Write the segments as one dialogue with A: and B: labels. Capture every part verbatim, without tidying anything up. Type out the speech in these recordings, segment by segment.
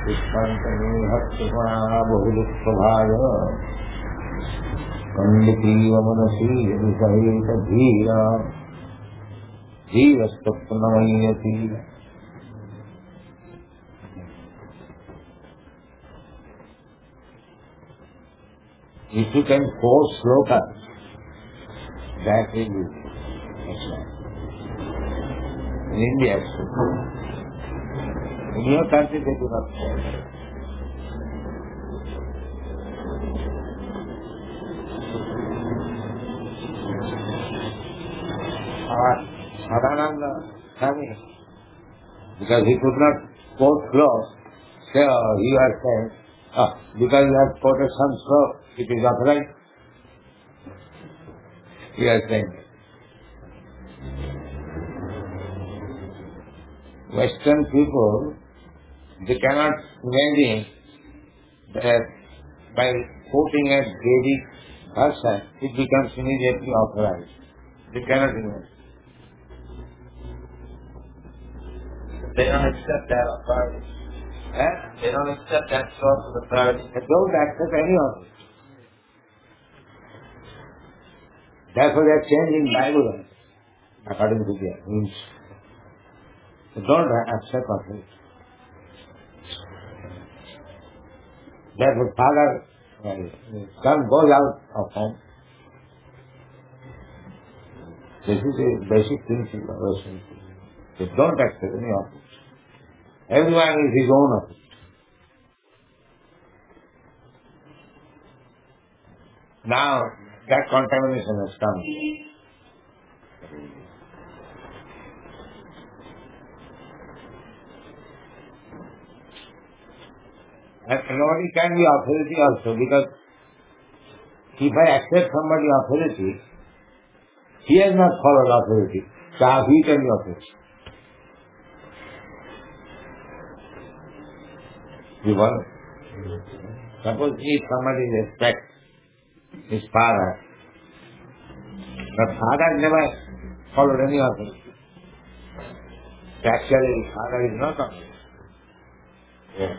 A: Pushpantani Bhaktivana Bahulukvabhaya Kanditiva Manasi Yadisahita Dhira Jivastapnamayati. If you can quote slokas, that will be excellent. In India, in your country they do not quote. Sadananda Swami, because he could not quote slokas, so he was saying, ah, because you have quoted some sloka, it is upright. He was saying, Western people, they cannot imagine that by quoting a Vedic verse, it becomes immediately authorized. They cannot imagine.
B: They don't accept that authority.
A: Eh?
B: They don't accept that source of authority.
A: They don't accept any of it. Therefore they are changing Bible according to their means. They don't accept of it. Therefore father, uh, son goes out of home. This is a basic principle of Western people. They don't accept any of it. Everyone is his own of it. Now that contamination has come. And nobody can be authority also, because if I accept somebody's authority, he has not followed authority. So how he can be authority? You follow? Suppose if somebody respects his father, but father never followed any authority. So actually his father is not authority. Yeah.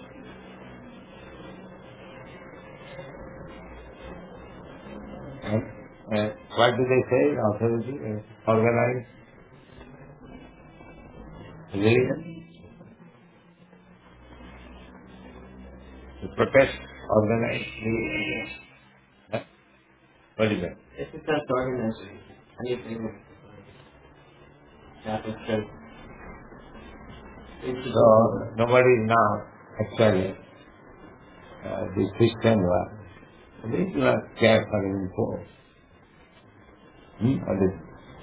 A: And, and what do they say? Authority, uh, organized religion, to protest organized religion. Huh? What is that?
B: It's just not organized. Anything with Catholic Church.
A: So nobody now actually uh, the Christian one. They do not care for even poor. Hmm? What is it?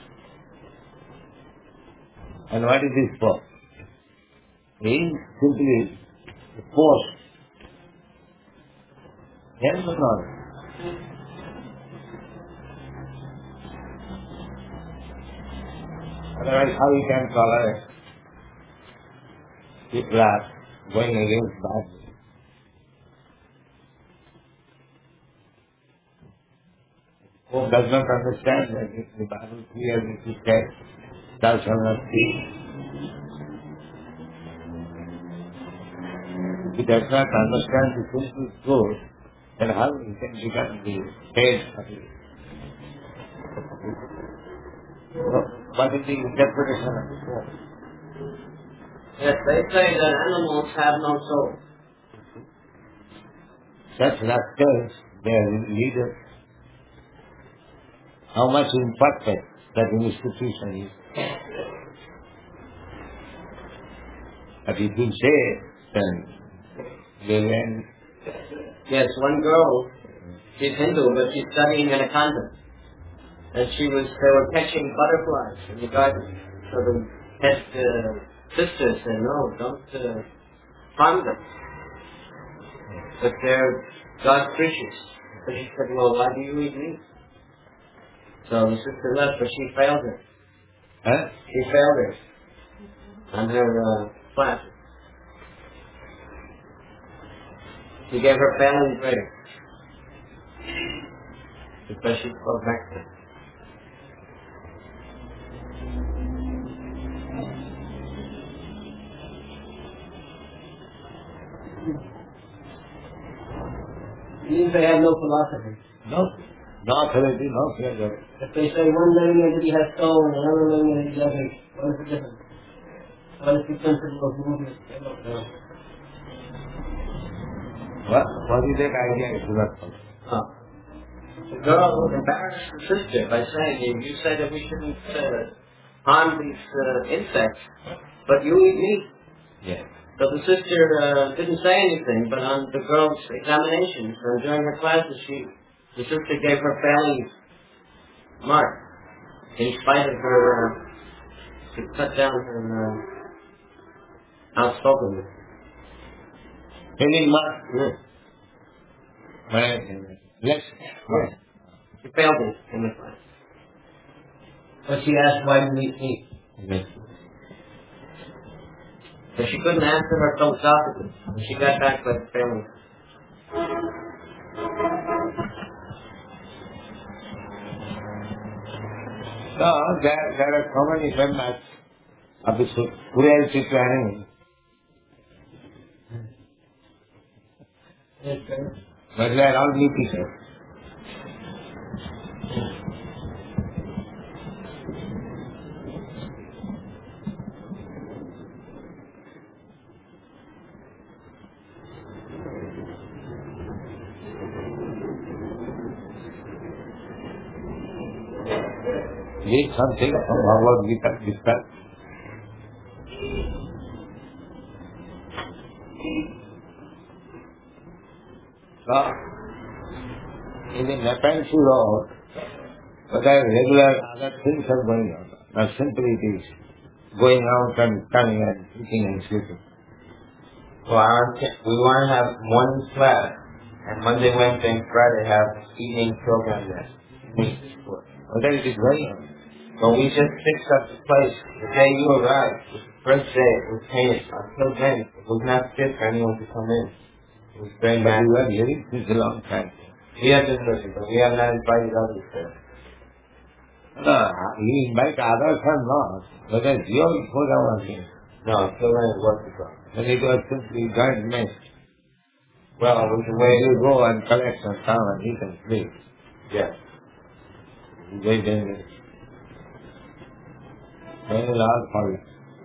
A: And what is this for? It is simply a post. Yes or not? Otherwise, how you can tolerate people are going against Bible? Who does not understand that the Bible clearly says, thou shalt not steal. If he does not understand the simple truth, then how he can become the head of it? What is the interpretation of the truth?
B: Yes, they say that animals have no soul.
A: Such rascals, their leaders, how much imperfect that institution is. But if you say, then they will.
B: Yes, one girl, she's Hindu, but she's studying in a convent. And she was, they were catching butterflies in the garden. So the head uh, sister said, no, don't uh, harm them. But they're God's creatures. So she said, well, why do you eat meat? So the sister left, but she failed her.
A: Huh?
B: She failed her on her uh, class. She gave her failing grade. Because she spoke Mexican. Means they have no philosophy.
A: No, no authority, no pleasure.
B: If they say one living entity has soul and another living entity doesn't, what is the difference? What is the principle of movement? They don't know.
A: What, what is that idea? It is not possible.
B: Huh. The girl embarrassed her sister by saying, you, you said that we shouldn't uh, harm these uh, insects, but you eat meat.
A: Yes.
B: So the sister uh, didn't say anything, but on the girl's examinations and during her classes, she, the sister gave her failing mark in spite of her, uh, to cut down her uh, outspokenness.
A: Failing mark?
B: Yes.
A: Well, let's, yes.
B: She failed it in the class. But she asked, why do we eat meat?
A: Yes.
B: So she couldn't answer her philosophically. And she got back by failing.
A: No, there, there are so many members of the cruelty to animals.
B: Yes, sir.
A: But they are all meat eaters. Read something from Bhagavad Gita, discuss. So, in the Nepal law, whether regular other things are going on, not simply it is going out and coming and eating and sleeping.
B: Well, our, we want to have one class, and Monday, Wednesday, and Friday have evening program there. Meet.
A: Whether it is going on.
B: But we just fixed up the place. The day you arrived, the first day, it was painted. Until then, it was not fit for anyone to come in. It was very
A: But
B: bad.
A: you are hearing this a long time.
B: We have been listening, but we have not invited others there.
A: No, you invite others or not, whether it's your program or not.
B: No, still learning what to go.
A: When it was simply joint mess.
B: Well, it was the way
A: You go and collect and come and eat and sleep.
B: Yes.
A: It's very dangerous. Very large problem.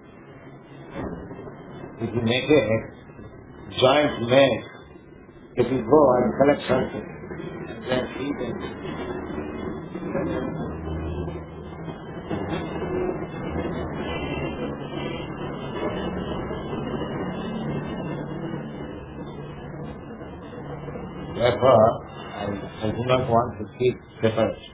A: If you make a joint mess, if you go and collect something, and then eat and therefore, I, I do not want to keep separation.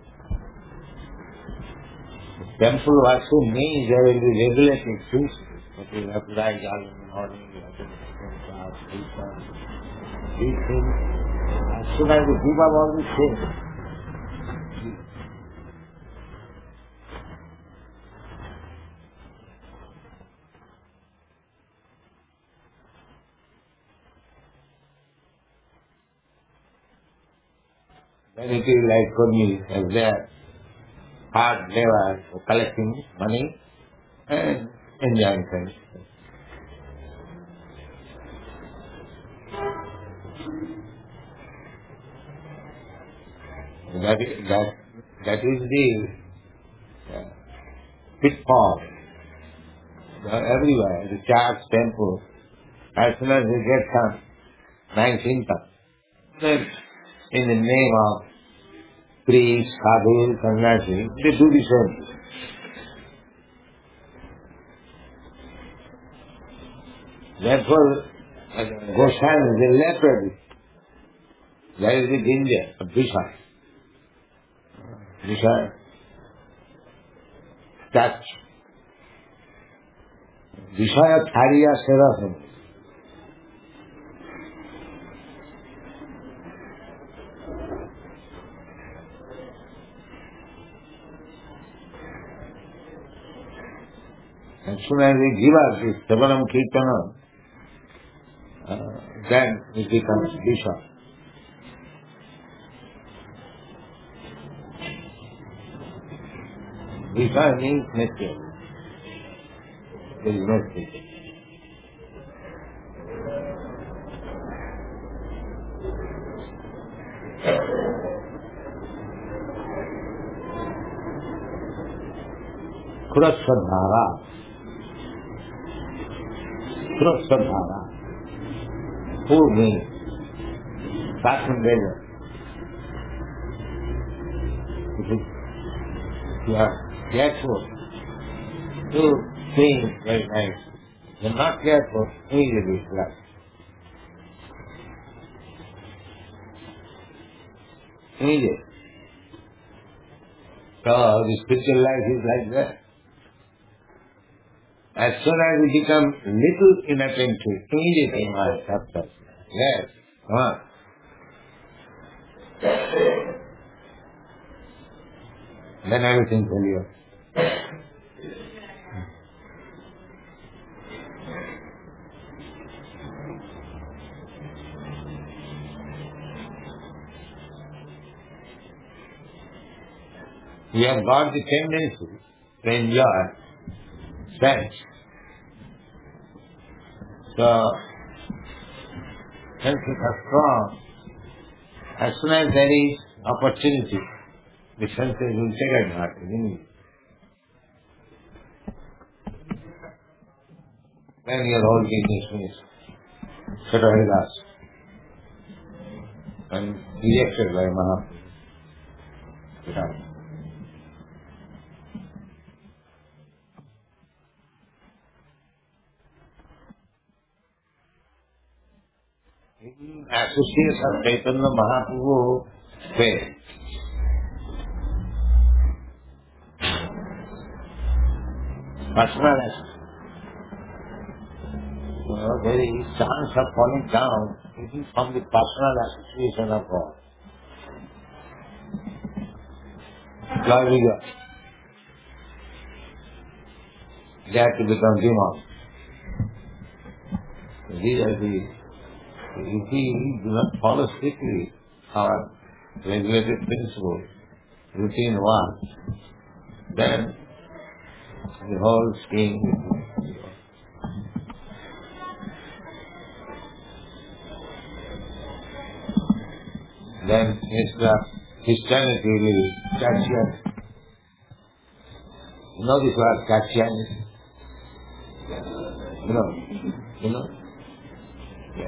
A: Temple worship means there will be regulating things. But you have to rise early in the morning, you have to spend class, eat and these things. As soon as you give up all these things, then it is like Kurmi as their hard labor for collecting money and enjoying things. That is, that, that is the uh, pitfall. Uh, everywhere, the church, temple, as soon as they get some nice income, then in the name of priests, sadhus, sannyasis, they do the same. Therefore, uh, Goswami, the leopard, that is the danger of Vishaya. Vishaya, touch. Vishaya Thariya Serafim. As soon as they give us this Savanam Kirtanam, uh, then it becomes Vishaya. Vishaya means mystery. There is no secret. Kuraswadhara. Kuraswadhara. Poor me. Fashion beggar. You are careful. Do things very nice. If you're not careful, immediately flat. Immediate. So the spiritual life is like that. As soon as we become little inattentive, immediately my success. Yes, come on. Then everything failure. We have got the tendency to enjoy sense. So, senses are strong. As soon as there is opportunity, the senses will take advantage. Then your whole business finished. Sort of relaxed. And rejected by Mahaprabhu. Associates of Chaitanya Mahaprabhu say, personal well, there is chance of falling down, it is from the personal association of God. Glory to God. They have to become demons. These are the if we do not follow strictly our regulated principle, routine one, then the whole scheme then instead of Christianity will catch you. You know this word Christianity? You know? You know? Yes.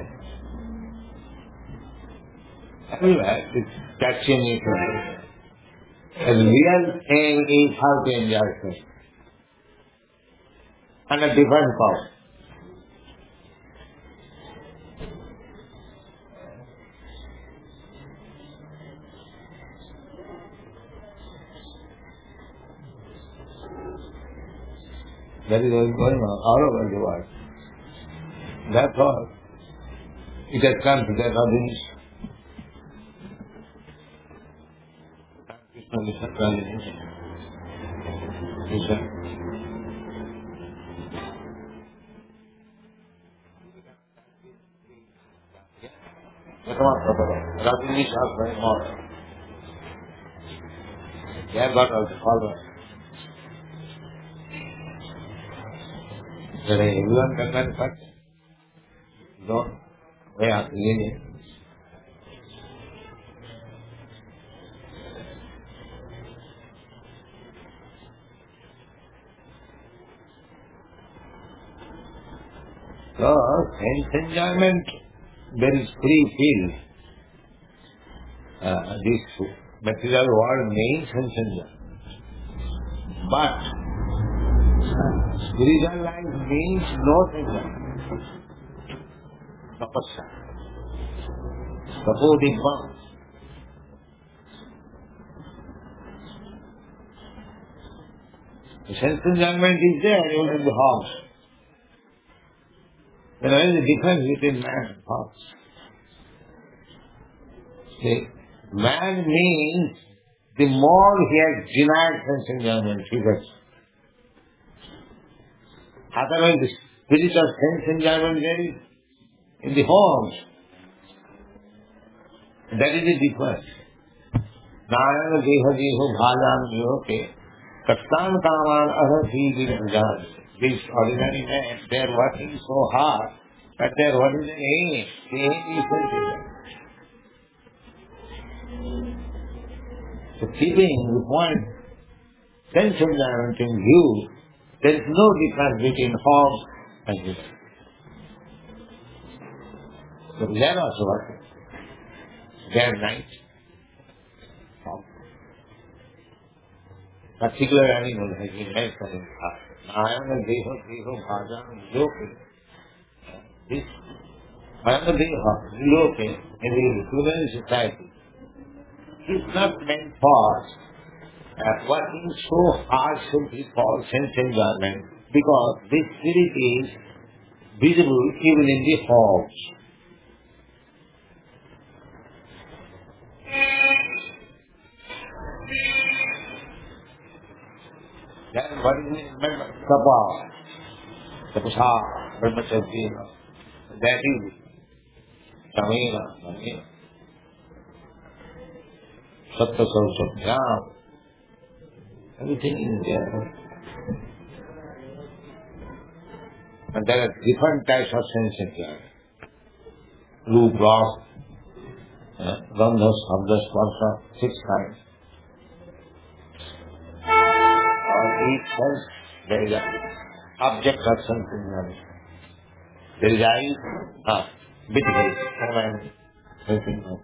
A: Everywhere, it's catching it. The real aim is how to enjoy it. And a different power. That is what is going on all over the world. That's all. It has come to that audience. Listen, listen. Listen. Come on, Rajini Shastra is more. They have got also followers. Everyone can manufacture. Don't. They are lenient. So, sense enjoyment, there is free field. Uh, this material world means sense enjoyment. But, spiritual life means no sense enjoyment. Tapasya. Tapodipam. The sense enjoyment is there even in the house. Then what is the difference between man and horse? See, man means the more he has denied sense enjoyment, he gets. Otherwise, the spirit of sense enjoyment there is in the homes. That is the difference. Narayana deha deho bhajan yoke kastan kaman ahati virjan. These ordinary men, they are working so hard, but they are what is the aim? The aim is sense enjoyment. So keeping the point sense enjoyment in view, There is no difference between home and village. The village also working. Day and night. Particular animal has been mentioned in the Nayana Deha Deha Bhajan Loke. This Nayana Deha Loke in the human society is not meant for uh, working so hard should be called sense enjoyment, because this spirit is visible even in the homes. Then what is it? Tapa, tapasa, brahmacharya, that is Samena, Samena, Sattva Saraswati, everything is there. And there are different types of sense enjoyment. Roop, Rasa, Gandha, Shabda, Sparsha, six kinds. On each sense there is an object of sense enjoyment. There is eyes, ah, bit face, and everything else.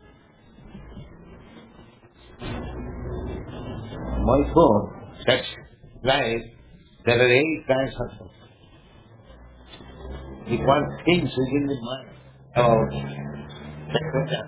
A: My phone, such like there are eight kinds of sense. If one thinks within the mind about sex,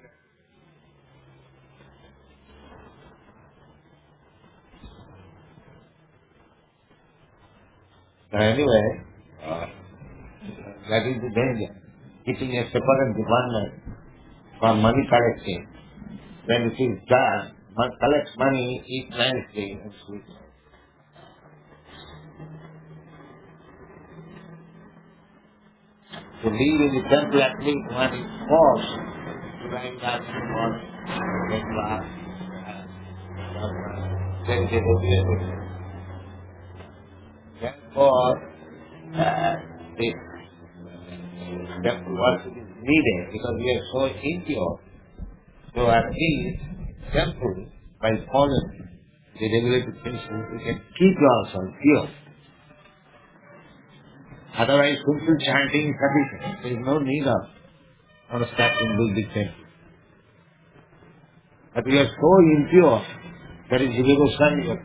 A: anyway, uh, that is the danger. Keeping a separate department for money collecting. When it is done, one collects money, eat nicely and sleep. To live in the temple, at least one is forced to rise up in the morning, get bath, then get a blessing. Therefore, uh, this temple worship is needed because we are so impure. So at least temple, by following the regulated principles, we can keep ourselves pure. Otherwise, simple chanting is sufficient. There is no need of constructing big temple. But we are so impure, that is Jiva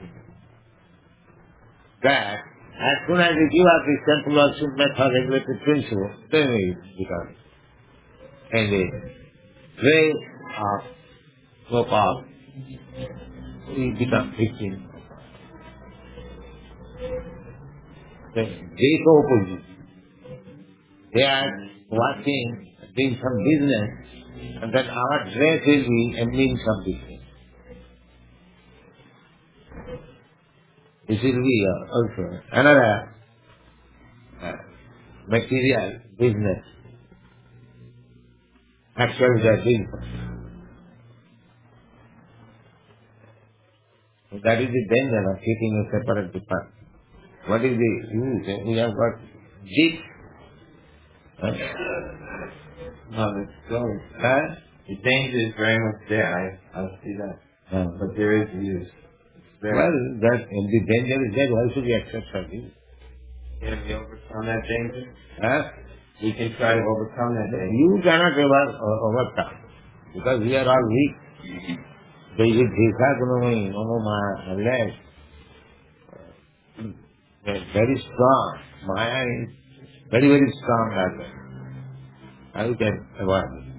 A: that as soon as we give up this temple worship method, regulated principle, then we become in the way of Gopal, we become victim. The great opposite. They are working, doing some business, and then our dress will be ending some business. This will be uh, also another uh, material business. Actually, they are doing. So that is the danger of keeping a separate department. What is the use? We have got jeep. Huh?
C: No, it's still,
A: Huh?
C: the danger is very much there. I, I see that.
A: Huh.
C: But there is use. It's there.
A: Well, that if the danger is there, why should we accept service?
C: Can we overcome that danger?
A: Huh?
C: We can try to overcome that danger.
A: You cannot ever uh, overcome, because we are all weak. They will Dhisa Gunamai, Mama, unless they are very strong. Maya is very, very strong as well. How you can avoid it?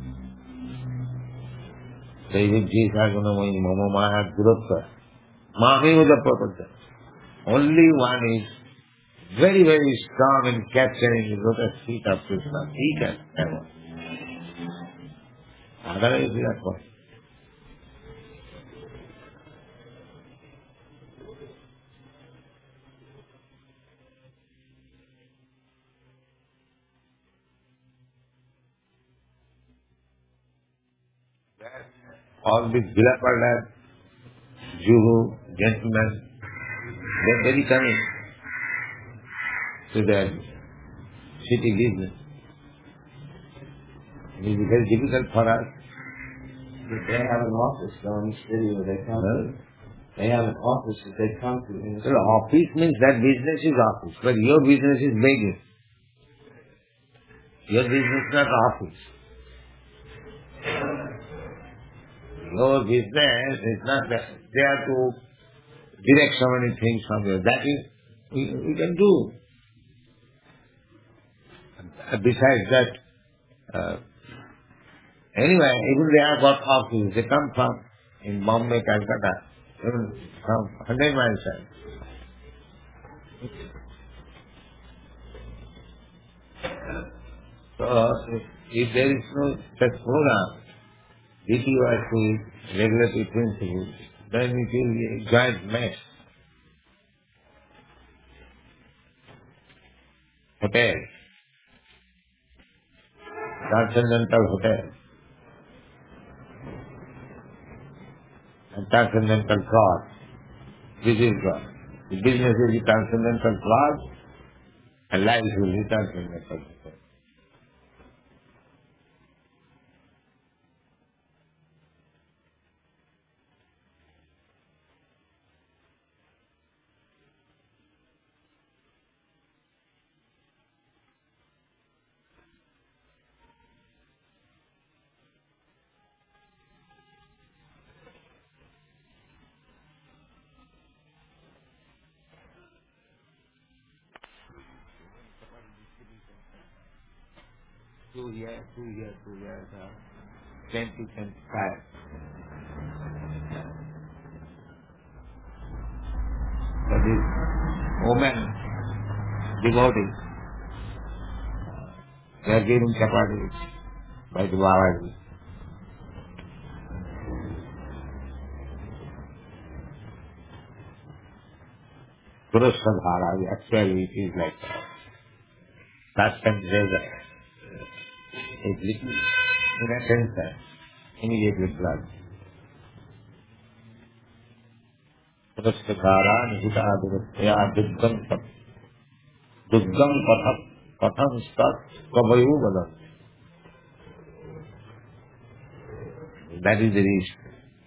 A: They will Dhisa Gunamai, Mama, Maya, Durapta. Mami was the purpose. Only one is very, very strong in capturing the lotus feet of Krishna. He can ever. Otherwise, we are what? All these Vilapada, Juhu, gentlemen, they are very cunning to their city business. It is very difficult for us.
C: But they have an office though in the city where they come.
A: Well,
C: They have an office that they come to. In the
A: So office means that business is office, but your business is begging. Your business is not office. Your business is not there to direct so many things from you. That is, we, we can do. Uh, Besides that, uh, anyway, even they have got office. They come from in Bombay, Calcutta, even from one hundred miles away. So, if, if there is no such program, D T O has to regulatory principles, then it will be a giant mess. Hotel, transcendental hotel, and transcendental fraud. This is God. The business will be transcendental fraud, and life will be transcendental fraud. Two years, two years, two years, uh, twenty, twenty-five. That is, women, devotees, they are giving chapatis by the Babaji. Purushadhara, actually it is like that. Last time there was a little, in a sense, uh, immediate with blood. Purushadhara, Nihita Adhurastya, Duggam Pat, Duggam Patham, Patham Stat, Kavayu Vadam. That is the reason.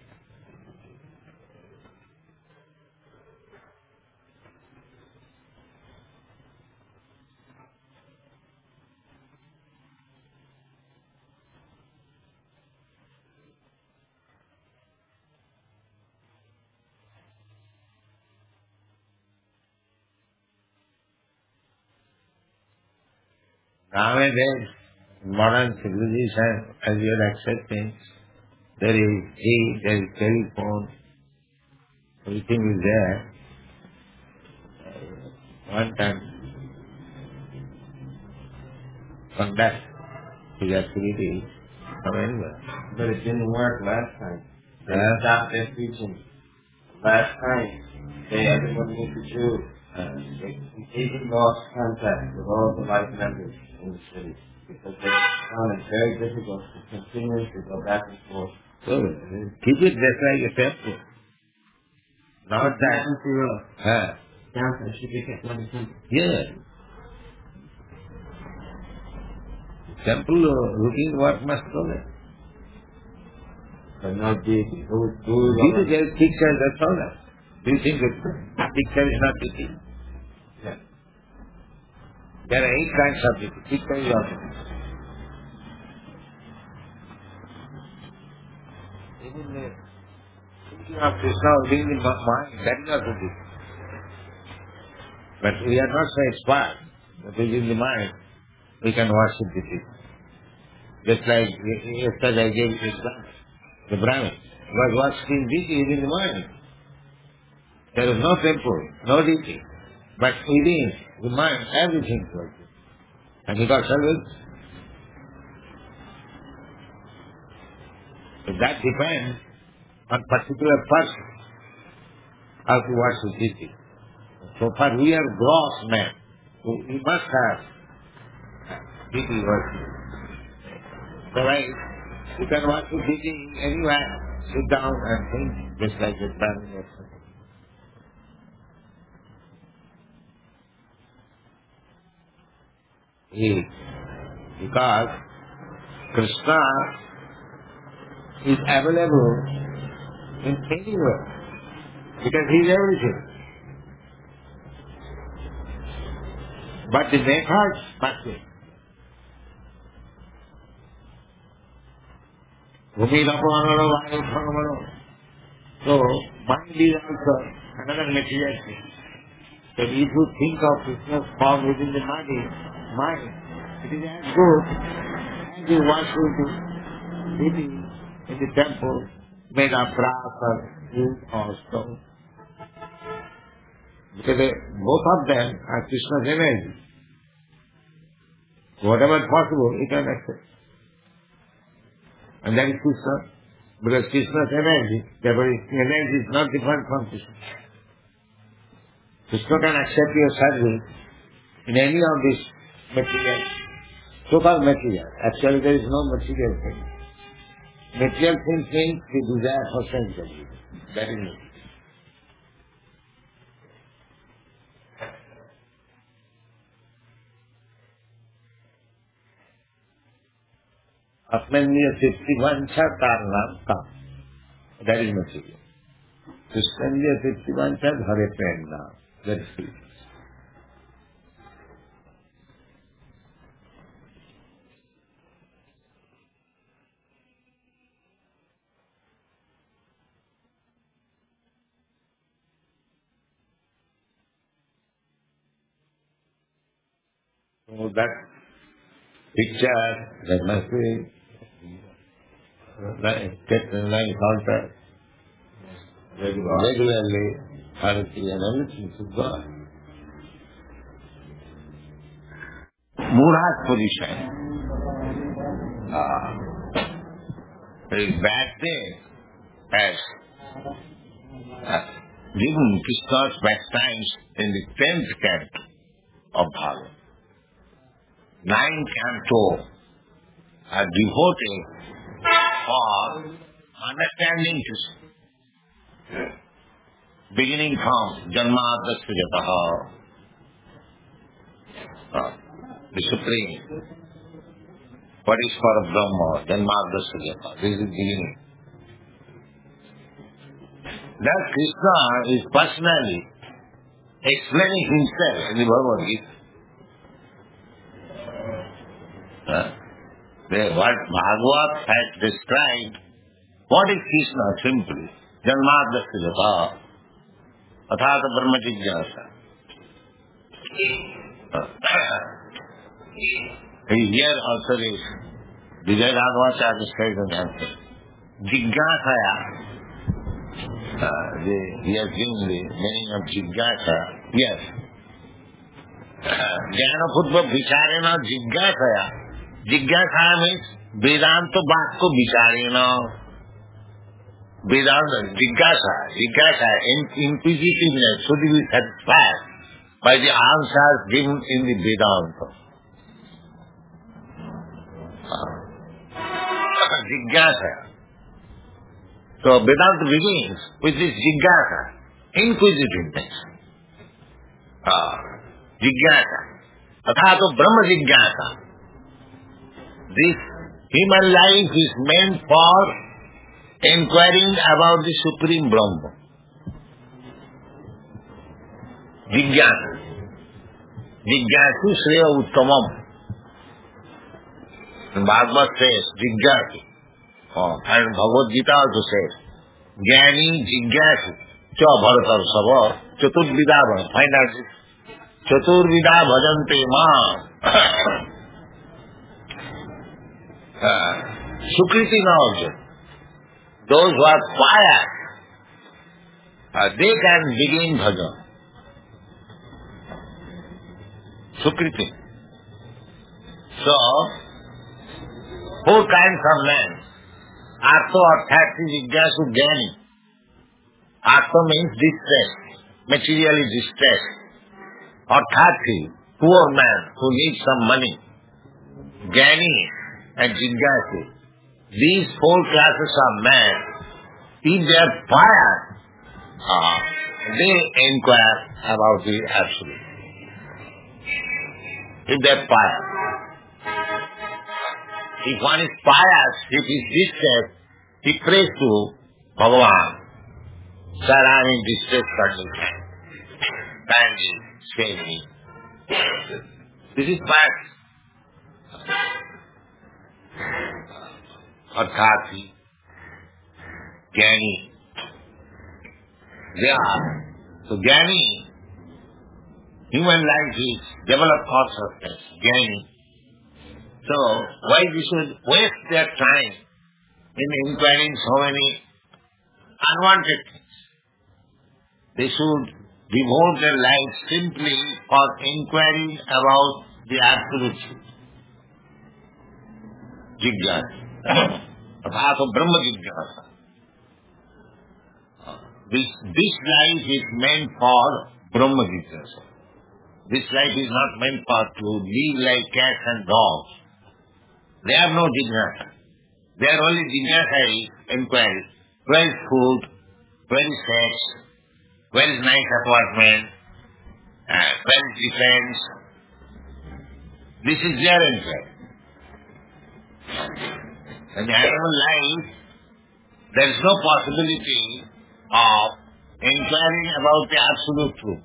A: Nowadays, modern civilization, as we are accepting, there is tea, there is telephone, everything is there. One time, conduct his activity from anywhere.
C: But it didn't work last time. They
A: Uh,
C: stopped their preaching. Last time, they everyone went to Jew. Uh, they completely lost contact with all the life members in the city because they found it very difficult to continuously go back and forth.
A: so, keep it just like a temple. Not that. Uh,
B: Downtown should be kept one temple.
A: yeah. Temple uh, routine work must go there.
C: But no deity. Who was who was
A: Deity,
C: on
A: there is picture, that's all that. Do you think that picture is not deity?
C: yeah.
A: There are eight kinds of deity. Picture is also deity. Even the thinking of Krishna within the mi- mind, that is also deity. But we are not so expert that within the mind we can worship the deity. Just like y- yesterday I gave the example. The Brahmin was worshipping deity within the mind. There is no temple, no deity. But within the mind, everything is working. And he got service. So that depends on particular person how to worship deity. So far we are gross men. So we must have deity worship. So right, you can worship deity anywhere. Sit down and think just like the Brahmin or something. He, because Krishna is available in anywhere. because he is everything. But the methods must be. Bhumi-Rapanara Vayu-Bhagavano. So, mind is also another material thing. So if you think of Krishna's form within the body, mind, it is as good as you want to do living in the temple made of brass or wood or stone. Because they, both of them are Krishna's energy. Whatever is possible, you can accept. And that is Krishna. Because Krishna's energy, therefore his energy is not different from Krishna. Krishna can accept your service in any of these material, so-called material. Actually there is no material thing. Material thing means the desire for sense of it. That is it. Atmaniya Siftivancha Karnam Kam. That is material. Krishna Siftivancha Dhare Premna. That is it. So that picture, that must be kept in line contact regularly, Bharati and everything to God. Mura's position uh, is bad thing as uh, given Krishna's pastimes in the tenth canto of Bhagavad. Nine canto are devoted for understanding Krishna. Beginning from Janmadasya Jataha, uh, the Supreme. What is for Brahma? Janmadasya Jataha. This is the beginning. That Krishna is personally explaining himself in the Bhagavad Gita. Uh, the, what Bhagavad has described, what is Krishna simply? Janmadasya Jataha. Athata Brahma Jigyasa. Here also is Vijay Raghavacharya said an answer. Jigyasaya. Uh, he has given the meaning of Jigyasa. Yes. Jnana Purva Vicharena Jigyasaya. Jigyasaya means Vedanta Bhakko Vicharena. Vedanta, Jigyasa, Jigyasa, inquisitiveness should be satisfied by the answers given in the Vedanta. Jigyasa. So Vedanta begins with this Jigyasa, inquisitiveness. Ah, Jigyasa. Athato Brahma Jigyasa. This human life is meant for inquiring about the Supreme Brahma. Jigyasa. Jigyasu Shreya Uttamam. Bhagavad says, Jigyasu. Oh, and Bhagavad Gita also says, Jnani Jigyasu. Cha Bharatar Sava. Chaturvidha Bhajan. Find out this. Chaturvidha Bhajante Ma. Sukriti knows. Those who are pious, uh, they can begin bhajan. Sukriti. So, four kinds of men. Artho Arthati Jigyasu Jnani. Artho means distress, materially distressed. Arthati, poor man who needs some money. Jnani and Jigyasu. These four classes of men, if they are pious, uh, they inquire about the Absolute. If they are pious. If one is pious, if he is distressed, he prays to Bhagavan. Sir, I am in distress condition. Kindly save me. This is fact. Arthati, Jnani, they are. So Jnani, human life is developed consciousness, Jnani. So why we should waste their time in inquiring so many unwanted things? They should devote their life simply for inquiring about the absolute truth. Jigyasa. Athāto Brahma Jigyasa. This, this life is meant for Brahma Jigyasa. This life is not meant for to live like cats and dogs. They have no Jigyasa. Their only Jigyasa is inquiry. Where is food? Where is sex? Where is nice apartment? Uh, where is defense? This is their inquiry. In the animal life, there is no possibility of inquiring about the absolute truth.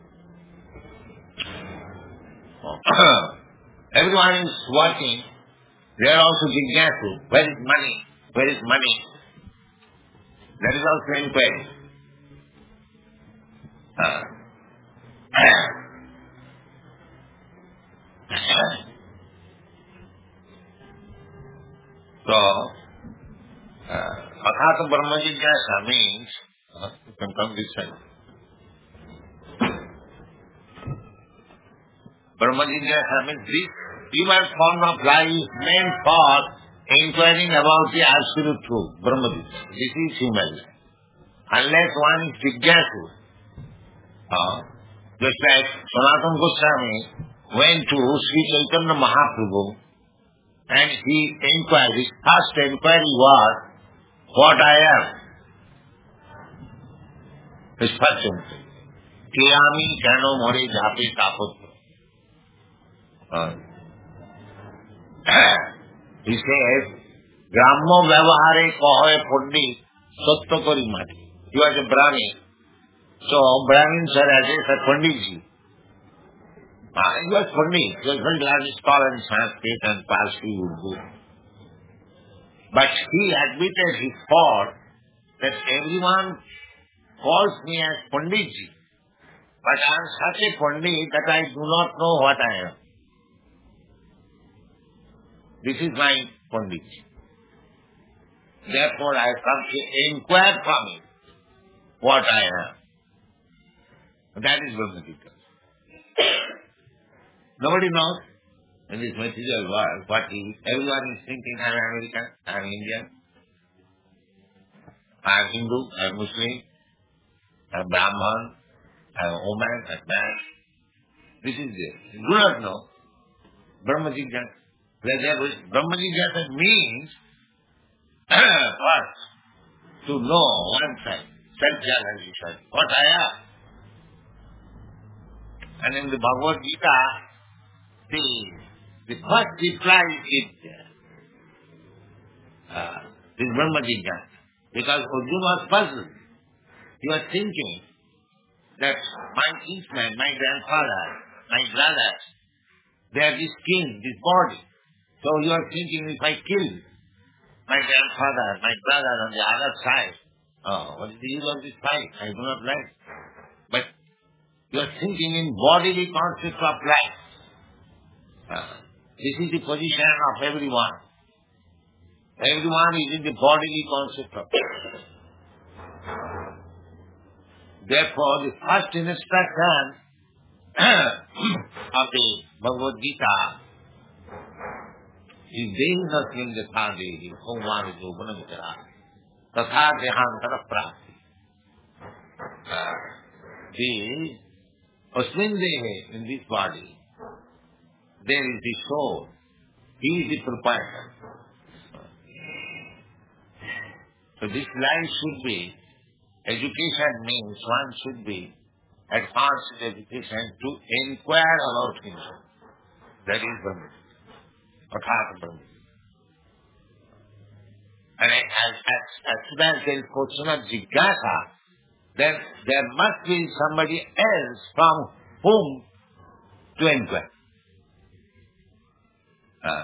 A: Everyone is working. They are also jignasu. Where is money? Where is money? That is also inquiry. Uh, so, Athāta Brahma Jigyasa means, uh, you can come this side. Brahma Jigyasa means this human form of life is meant for inquiring about the absolute truth, Brahma Jigyasa. This is human life. Unless one is Jigyasu, uh, just like Sanatana Goswami went to Sri Chaitanya Mahaprabhu and he inquired, his first inquiry was, what I am. His first inquiry. Kiyami kano more jhapi tapotra. He says, Grammo vyavahare kohoe pundi satya kori mati. He was a Brahmin. So Brahmins are addressed as Panditji. Uh, he was Pandit. He was very large scholar in Sanskrit and Parsi Urdu. But he admitted his fault that everyone calls me as Panditji. But I am such a Pandit that I do not know what I am. This is my Panditji. Therefore I have come to inquire from him what I am. That is Brahma Jigyasa. Nobody knows in this material world what he is. Everyone is thinking, I am American, I am Indian, I am Hindu, I am Muslim, I am Brahman, I am woman, I am man. This is it. You do not know Brahma Jigyasa. Brahma Jigyasa means first to know oneself, self-realization, what I am. And in the Bhagavad Gita, the, the first reply is there. Uh, this Brahma Jigyasa. Because Arjuna was puzzled. He was thinking that my kinsman, my grandfather, my brothers, they are this skin, this body. So you are thinking, if I kill my grandfather, my brother on the other side, oh, what is the use of this fight? I do not like. But you are thinking in bodily concept of life. Uh, this is the position of everyone. Everyone is in the bodily concept of life. Therefore, the first instruction of the Bhagavad Gita is Dehinasmin Yatha Dehi Homani Jobana Vitara Tatha Dehantara Prapti. The Asmin Dehe, in this body, there is the soul. He is the proprietor. So this life should be, education means one should be advanced in education to inquire about himself. That is Brahma. Athāta Brahma. And as, as, as soon as there is question of jigyasa, then there must be somebody else from whom to inquire. Uh,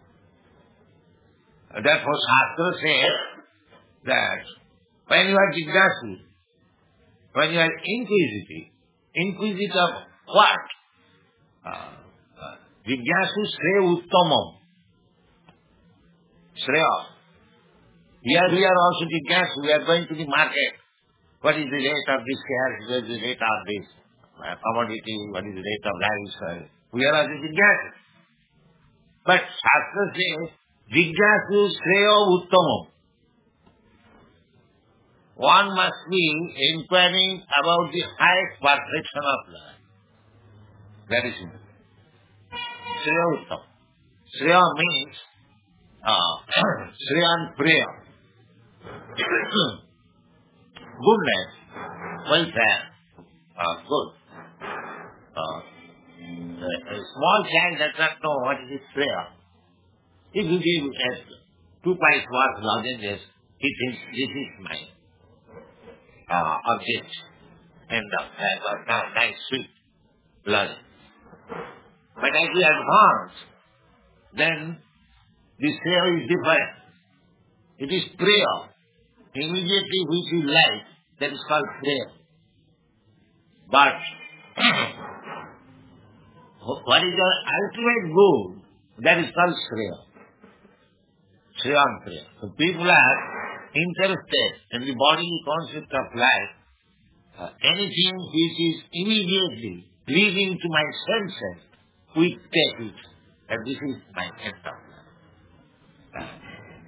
A: therefore, Shastra says that when you are jignasu, when you are inquisitive, inquisitive of what? Uh, uh, jignasu shreya uttamam. Shreya. Here we are also jignasu, we are going to the market. What is the rate of this share? What is the rate of this uh, commodity? What is the rate of rice? We are also jignasu. But Shastra says, jignasu shreya uttamam. One must be inquiring about the highest perfection of life. That is it. Shreya uttamam. Shreya means uh, Shreyan Priya. Goodness, welfare, uh, good. Uh, a, a small child does not know what is prayer. If you give a two pies worth lozenges, he thinks this is my uh, object. And uh, uh, uh, nice sweet lozenge. But as we advance, then this prayer is different. It is prayer. Immediately which you like, that is called prayer. But what is your ultimate goal? That is called Shreya. Shreyan Priya. So people are interested in the bodily concept of life. Uh, anything which is immediately leading to my senses, we take it. And this is my end of life. Uh,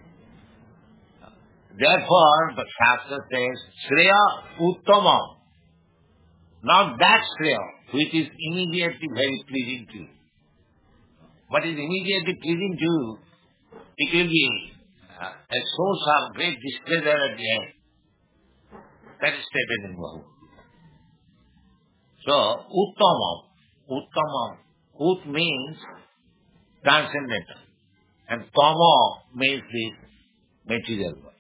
A: Therefore, the Shastra says, Shreya Uttamam. Not that Shreya, which is immediately very pleasing to you. What is immediately pleasing to you, it will be uh, a source of great displeasure at the end. That is stated in Bhagavad Gita. So, Uttamam. Uttamam. Ut means transcendental. And Tama means the material world.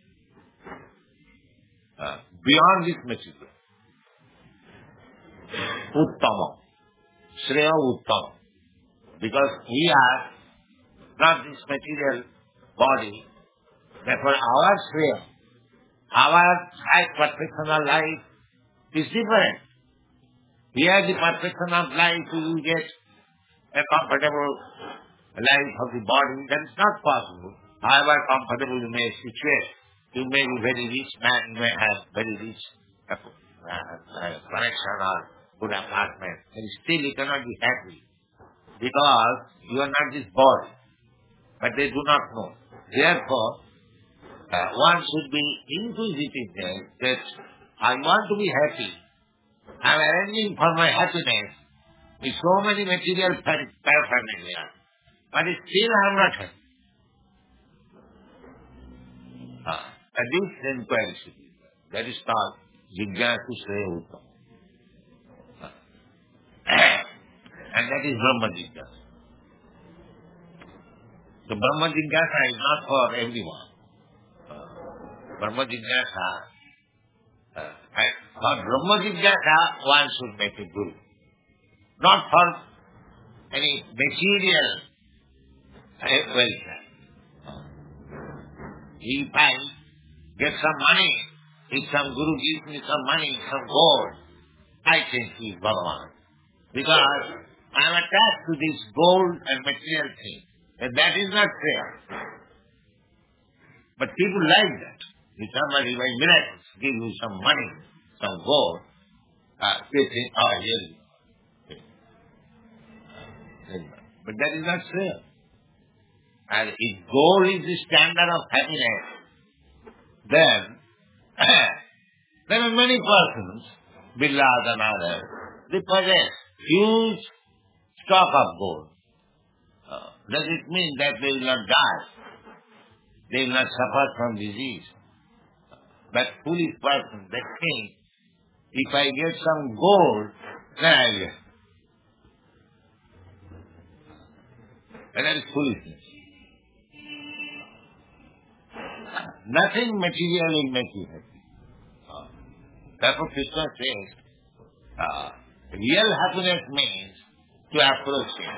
A: Uh, beyond this material. Uttama. Shreya Uttama. Because we are not this material body, therefore our Shreya, our high perfection of life is different. Here the perfection of life you get a comfortable life of the body, that is not possible. However comfortable you may situate. You may be very rich man, you may have very rich uh, uh, connection or good apartment, but still you cannot be happy because you are not this body. But they do not know. Therefore, uh, one should be inquisitive there that I want to be happy. I am arranging for my happiness with so many material paraphernalia, but still I am not happy. Uh, And this inquiry should be there. That is called Jignasu Shreya Uttamam. And that is Brahma Jignasa. The Brahma Jignasa is not for everyone. Uh, Brahma Jignasa, uh, and for Brahma Jignasa, one should make a guru. Not for any material uh, welfare. Uh, if I get some money, if some guru gives me some money, some gold, I think he is Bhagavan. Because I am attached to this gold and material thing. And that is not fair. But people like that. If somebody by miracles give you some money, some gold, uh, they think, oh, here you are. But that is not fair. And if gold is the standard of happiness, then there are many persons, Billas and others, they possess huge stock of gold. Uh, does it mean that they will not die? They will not suffer from disease? But foolish persons, they think, if I get some gold, then I will get. And that is foolishness. Nothing material will make you happy. Therefore Krishna says, uh, real happiness means to approach him.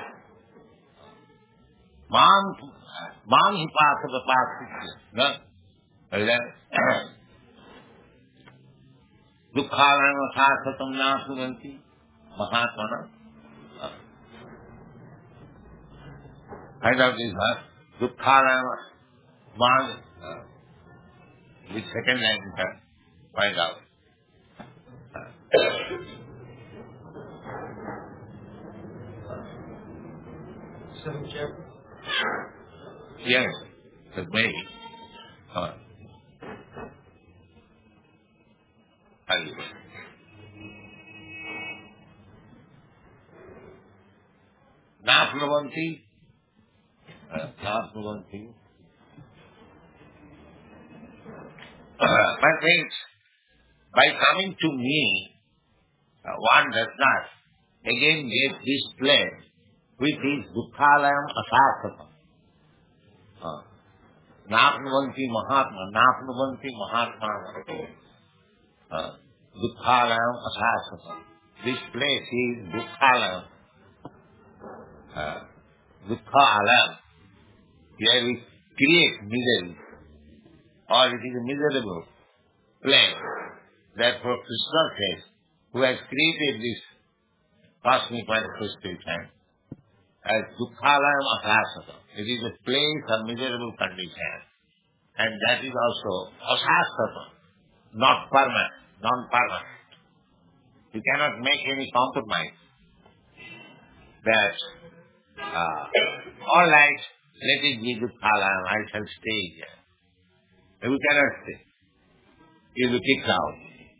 A: Man, man hi pasada pasada, no? Dukkhalayam asasatam nasuvanti, Mahatmana. Find out this verse. Dukkhalayam, man, uh, with second line, find out.
B: Seventh chapter?
A: Yes, but maybe. Uh, Nafnavanti, Nafnavanti. But means, by coming to me, uh, one does not again get this place, which is Dukkhalayam Asasatam. Uh, Nafnavanti Mahatma, Nafnavanti Mahatma. Uh, Dukkhalayam Asasatam. This place is Dukkhalayam. Uh, Dukkhalayam. Here we create misery, or it is a miserable place. Therefore Krishna says, who has created this cosmic manifestation as Dukkhalayam Asasatam. It is a place of miserable condition, and that is also Asasatam, not permanent, non-permanent. You cannot make any compromise that, uh, all right, let it be Dukkhalayam, I shall stay here. You cannot stay. You will be kicked out.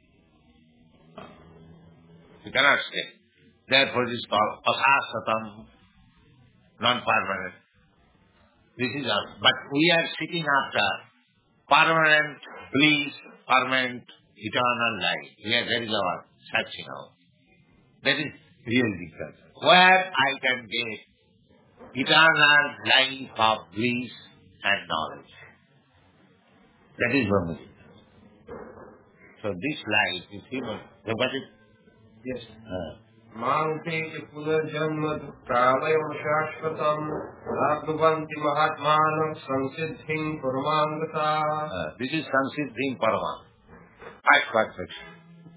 A: You cannot stay. Therefore it is called Asasatam, non-permanent. This is our, but we are seeking after permanent bliss, permanent eternal life. Yes, that is our searching out. That is real difference. Where I can get eternal life of bliss and knowledge. That is Brahma. So this life is human. You got it?
B: Yes.
A: Uh,
B: Mante Punajanma Dukkhalayam Shashvatam Nabhuvanti Mahatmanam Samsiddhim Paramangata.
A: uh, this is Samsiddhim Parama. Five perfection.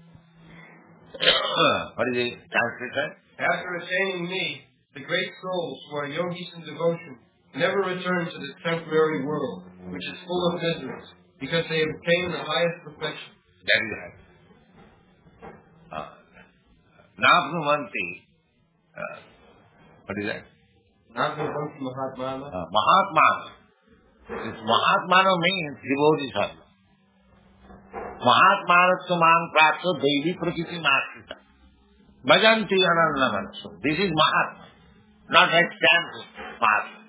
A: What is the translation?
B: After attaining me, the great souls who are yogis in devotion never return to this temporary world, which is full of miseries, because they have attained the highest perfection.
A: That is right. Uh, Nabhuvanti, uh, what is that?
B: Nabhuvanti Mahatmana.
A: Uh, Mahatmana. This Mahatmana means devotee sarva. Mahatmanastamang prapto devi prakriti masita. Bhajanti anannamanso. This is Mahatma, not example Mahatma.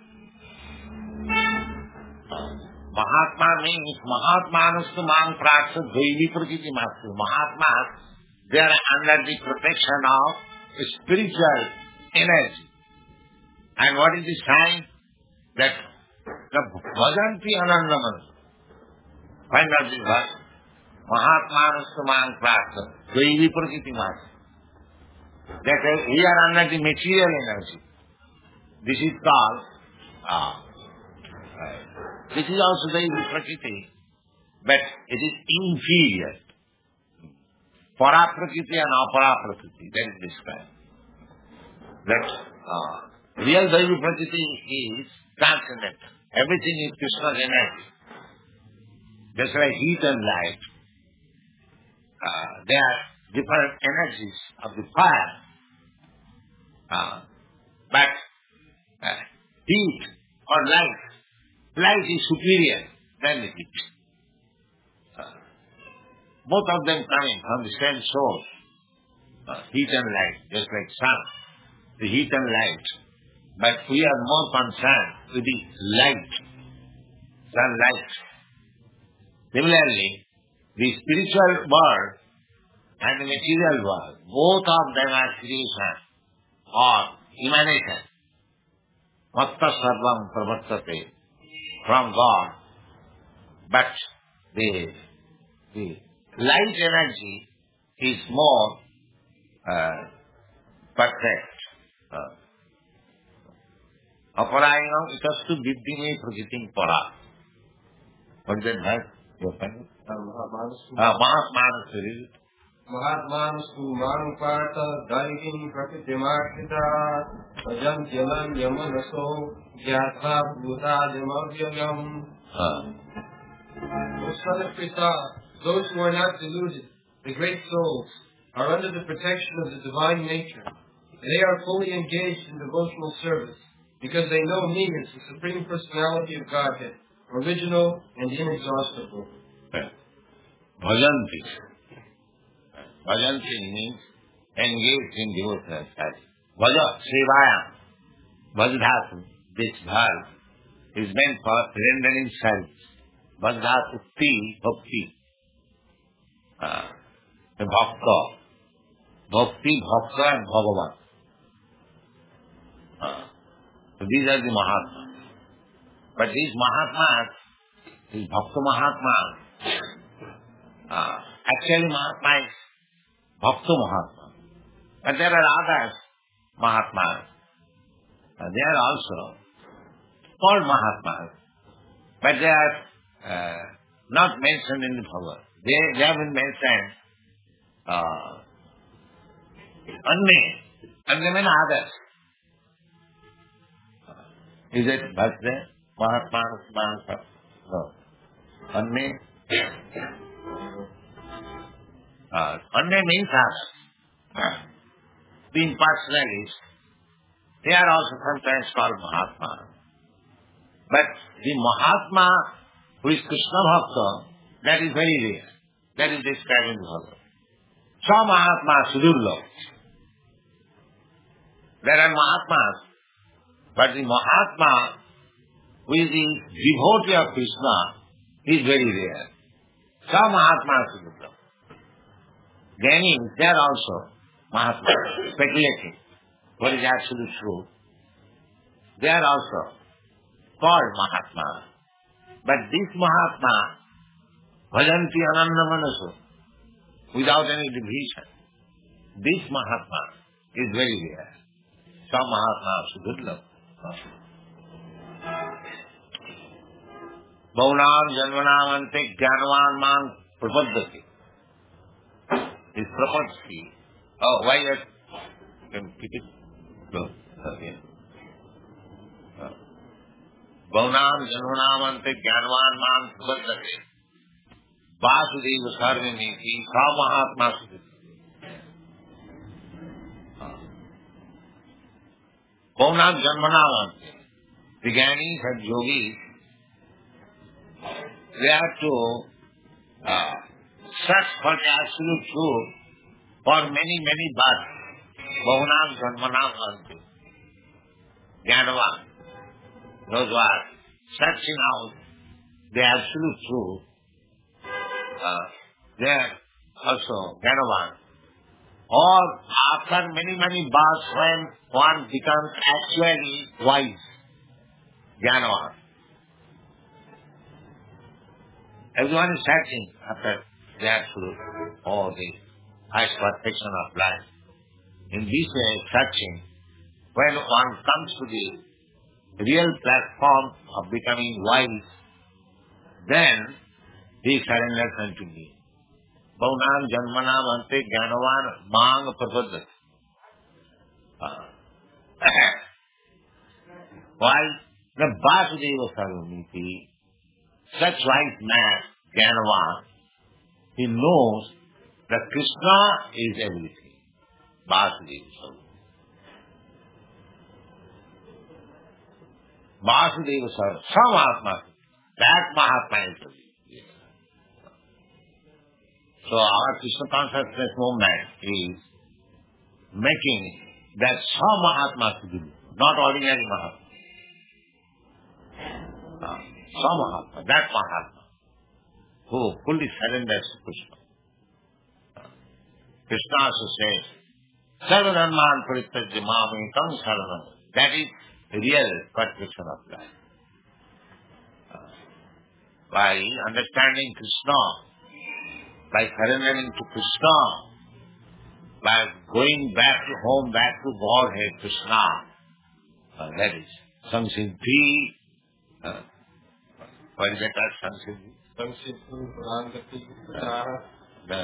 A: Mahatma means Mahatmanastamang prapto devi prakriti masita. Mahatmas, they are under the protection of spiritual energy. And what is the sign? That the Bhajanti anannamanso. Find out this verse. Mahatmanastamang prapta devi prakriti masita. That is, we are under the material energy. This is called, uh, uh, this is also devi prakriti, but it is inferior. Para prakriti and apara prakriti, that is described. That uh, real devi prakriti is transcendental. Everything is Krishna's energy. Just like heat and light. Uh, they are different energies of the fire. Uh, but uh, heat or light, light is superior than the heat. Uh, both of them coming from the same source. Uh, heat and light, just like sun. The heat and light. But we are more concerned with the light, sunlight. Similarly, the spiritual world and the material world, both of them are creation or emanation. Matta sarvam pravartate, from God. But the, the light energy is more uh, perfect. Uh, Aparayam itastu viddhime prakitim para. What is that verse? You find it? Mahatmanas.
C: Mahatmanustu manupata daivim prakitimartita ajantyalam yamanaso gyatva bhutadamavyayam. O son of Krishna, those who are not deluded, the great souls, are under the protection of the divine nature. They are fully engaged in devotional service because they know me as the Supreme Personality of Godhead, original and inexhaustible.
A: Bhajanti. Bhajanti means engaged in devotional service. Bhaja, Sevaya, Bhajadhatu, this verb is meant for rendering service. Bhajadhatu, Ti, Bhakti. Uh, the Bhakta. Bhakti, Bhakta and Bhagavan. Uh, so these are the Mahatmas. But these Mahatmas, these Bhakta Mahatmas, uh, actually Mahatma is Bhakta Mahatma. But there are others, Mahatmas. Uh, they are also called Mahatmas. But they are uh, not mentioned in the Bhagavad. They, they have been mentioned uh, unnamed. Unnamed means others. Is it Bhakta? Mahatma, Mahatma? No. Unnamed? Uh, unnamed means others. Uh, being personalities, they are also sometimes called Mahatma. But the Mahatma who is Krishna Bhakta, that is very rare. That is described in the Bhagavad. Sa Mahatma Sudurlabha. There are Mahatmas, but the Mahatma who is the devotee of Krishna is very rare. Sa Mahatma Sudurlabha. Gyanis, they are also Mahatma, speculating what is absolute truth. They are also called Mahatma. But this Mahatma, Bhajanti Ananda Manaso, without any division, this Mahatma is very rare. Some Mahatma Sudurlabha. Bhaunam Janvanam Ante Jnanavan Man Prapaddati. Is Prapaddati. Oh, why that? Can you keep it? No. Again. Bhaunam Janvanam Ante Jnanavan Man Prapaddati. Vasudeva Sarvamiti Sa Mahatma Sudurlabha. Bhaunam Janvanam Ante. The Gyanis and Yogis, they have to uh, search for the absolute truth for many, many births. Bhaunam Janmanam Ante. Jnanavan. Those who are searching out the absolute truth, uh, they are also Jnanavan. Or after many, many births when one becomes actually wise. Jnanavan. Everyone is searching after the absolute, or the highest perfection of life. In this way, searching, when one comes to the real platform of becoming wise, then he surrenders unto me. Bhaunam Janmanam Ante Jnanavan Mang Prapaddati. While the Vasudeva Sarvamiti, such wise man, Jnanavan, he knows that Krishna is everything. Vasudeva Sarvamiti. Vasudeva Sarvamiti. Some Mahatma. That Mahatma is everything. So our Krishna consciousness movement is making that some Mahatma to be, not ordinary Mahatma. Uh, some Mahatma, that Mahatma, who fully surrenders to Krishna. Uh, Krishna also says, Sarvanman Parityajya Mamekam Saranam. That is the real perfection of life. Uh, by understanding Krishna, by surrendering to Krishna, by going back to home, back to Godhead, Krishna. Uh, that is Samsiddhi. Uh, what is that? Samsiddhi?
C: Samsiddhi, Purangati,
A: uh, the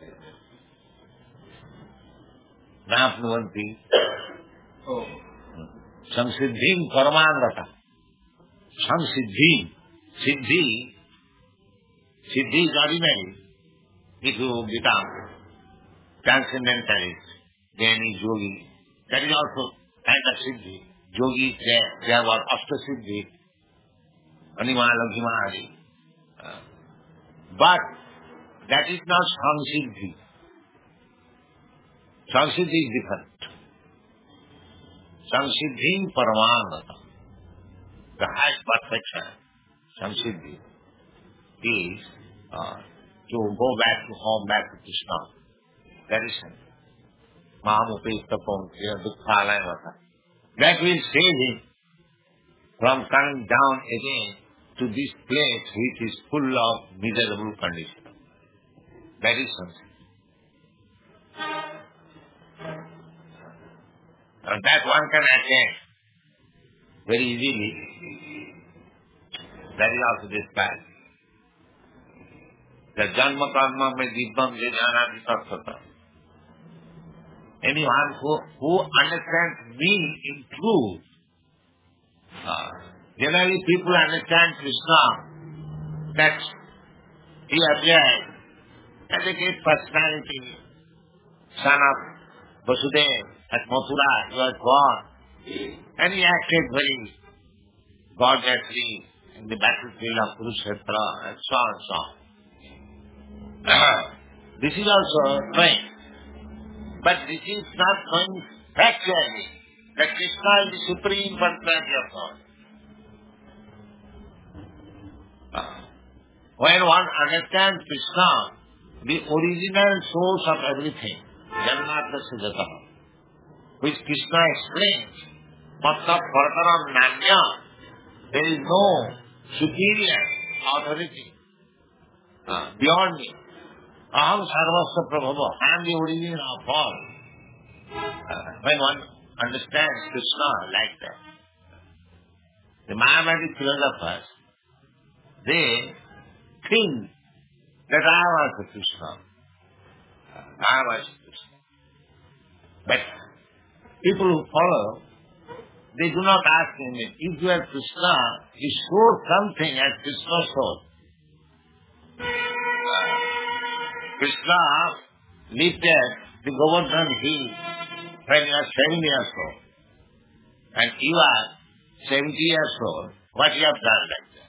A: Napnuvanti.
C: Oh.
A: Samsiddhim Paramanvrata. Samsiddhim. Siddhi. Siddhi is ordinary. If you become transcendentalist, then is yogi. That is also kind of siddhi. Yogi is there. There was Ashtasiddhi. Anima, Lakshma, Adi. Uh, but that is not Samsiddhi. Samsiddhi is different. Samsiddhim Paramanvrata. The highest perfection, Samsiddhi, is uh, to go back to home, back to Krishna. That is it. Mahamupestapam Dukkhalayavata. That will save him from coming down again to this place which is full of miserable condition. That is something. And that one can attain very easily. That is also described. The janma karma mein dibbam janati tattva. Anyone who, who understands me in truth, uh, generally people understand Krishna, that he appeared as a great personality, son of Vasudeva at Mathura, he was born, and he acted very gorgeously in the battlefield of Kurukshetra, and so on and so on. This is also knowing, but this is not knowing factually that Krishna is the supreme personality of God. When one understands Krishna, the original source of everything, Janmatasya Jataha, which Krishna explains, Matta Partaram Nanya, there is no superior authority uh, beyond me. Aham Sarvasya Prabhava, I am the origin of all. Uh, when one understands Krishna like that, the Mahamadic philosophers, they think that I was the Krishna. I was Krishna. But people who follow, they do not ask him, if you are Krishna, you show something as Krishna showed. Krishna lifted the Govardhan hill when he was seven years old. And you are seventy years old. What you have done like that?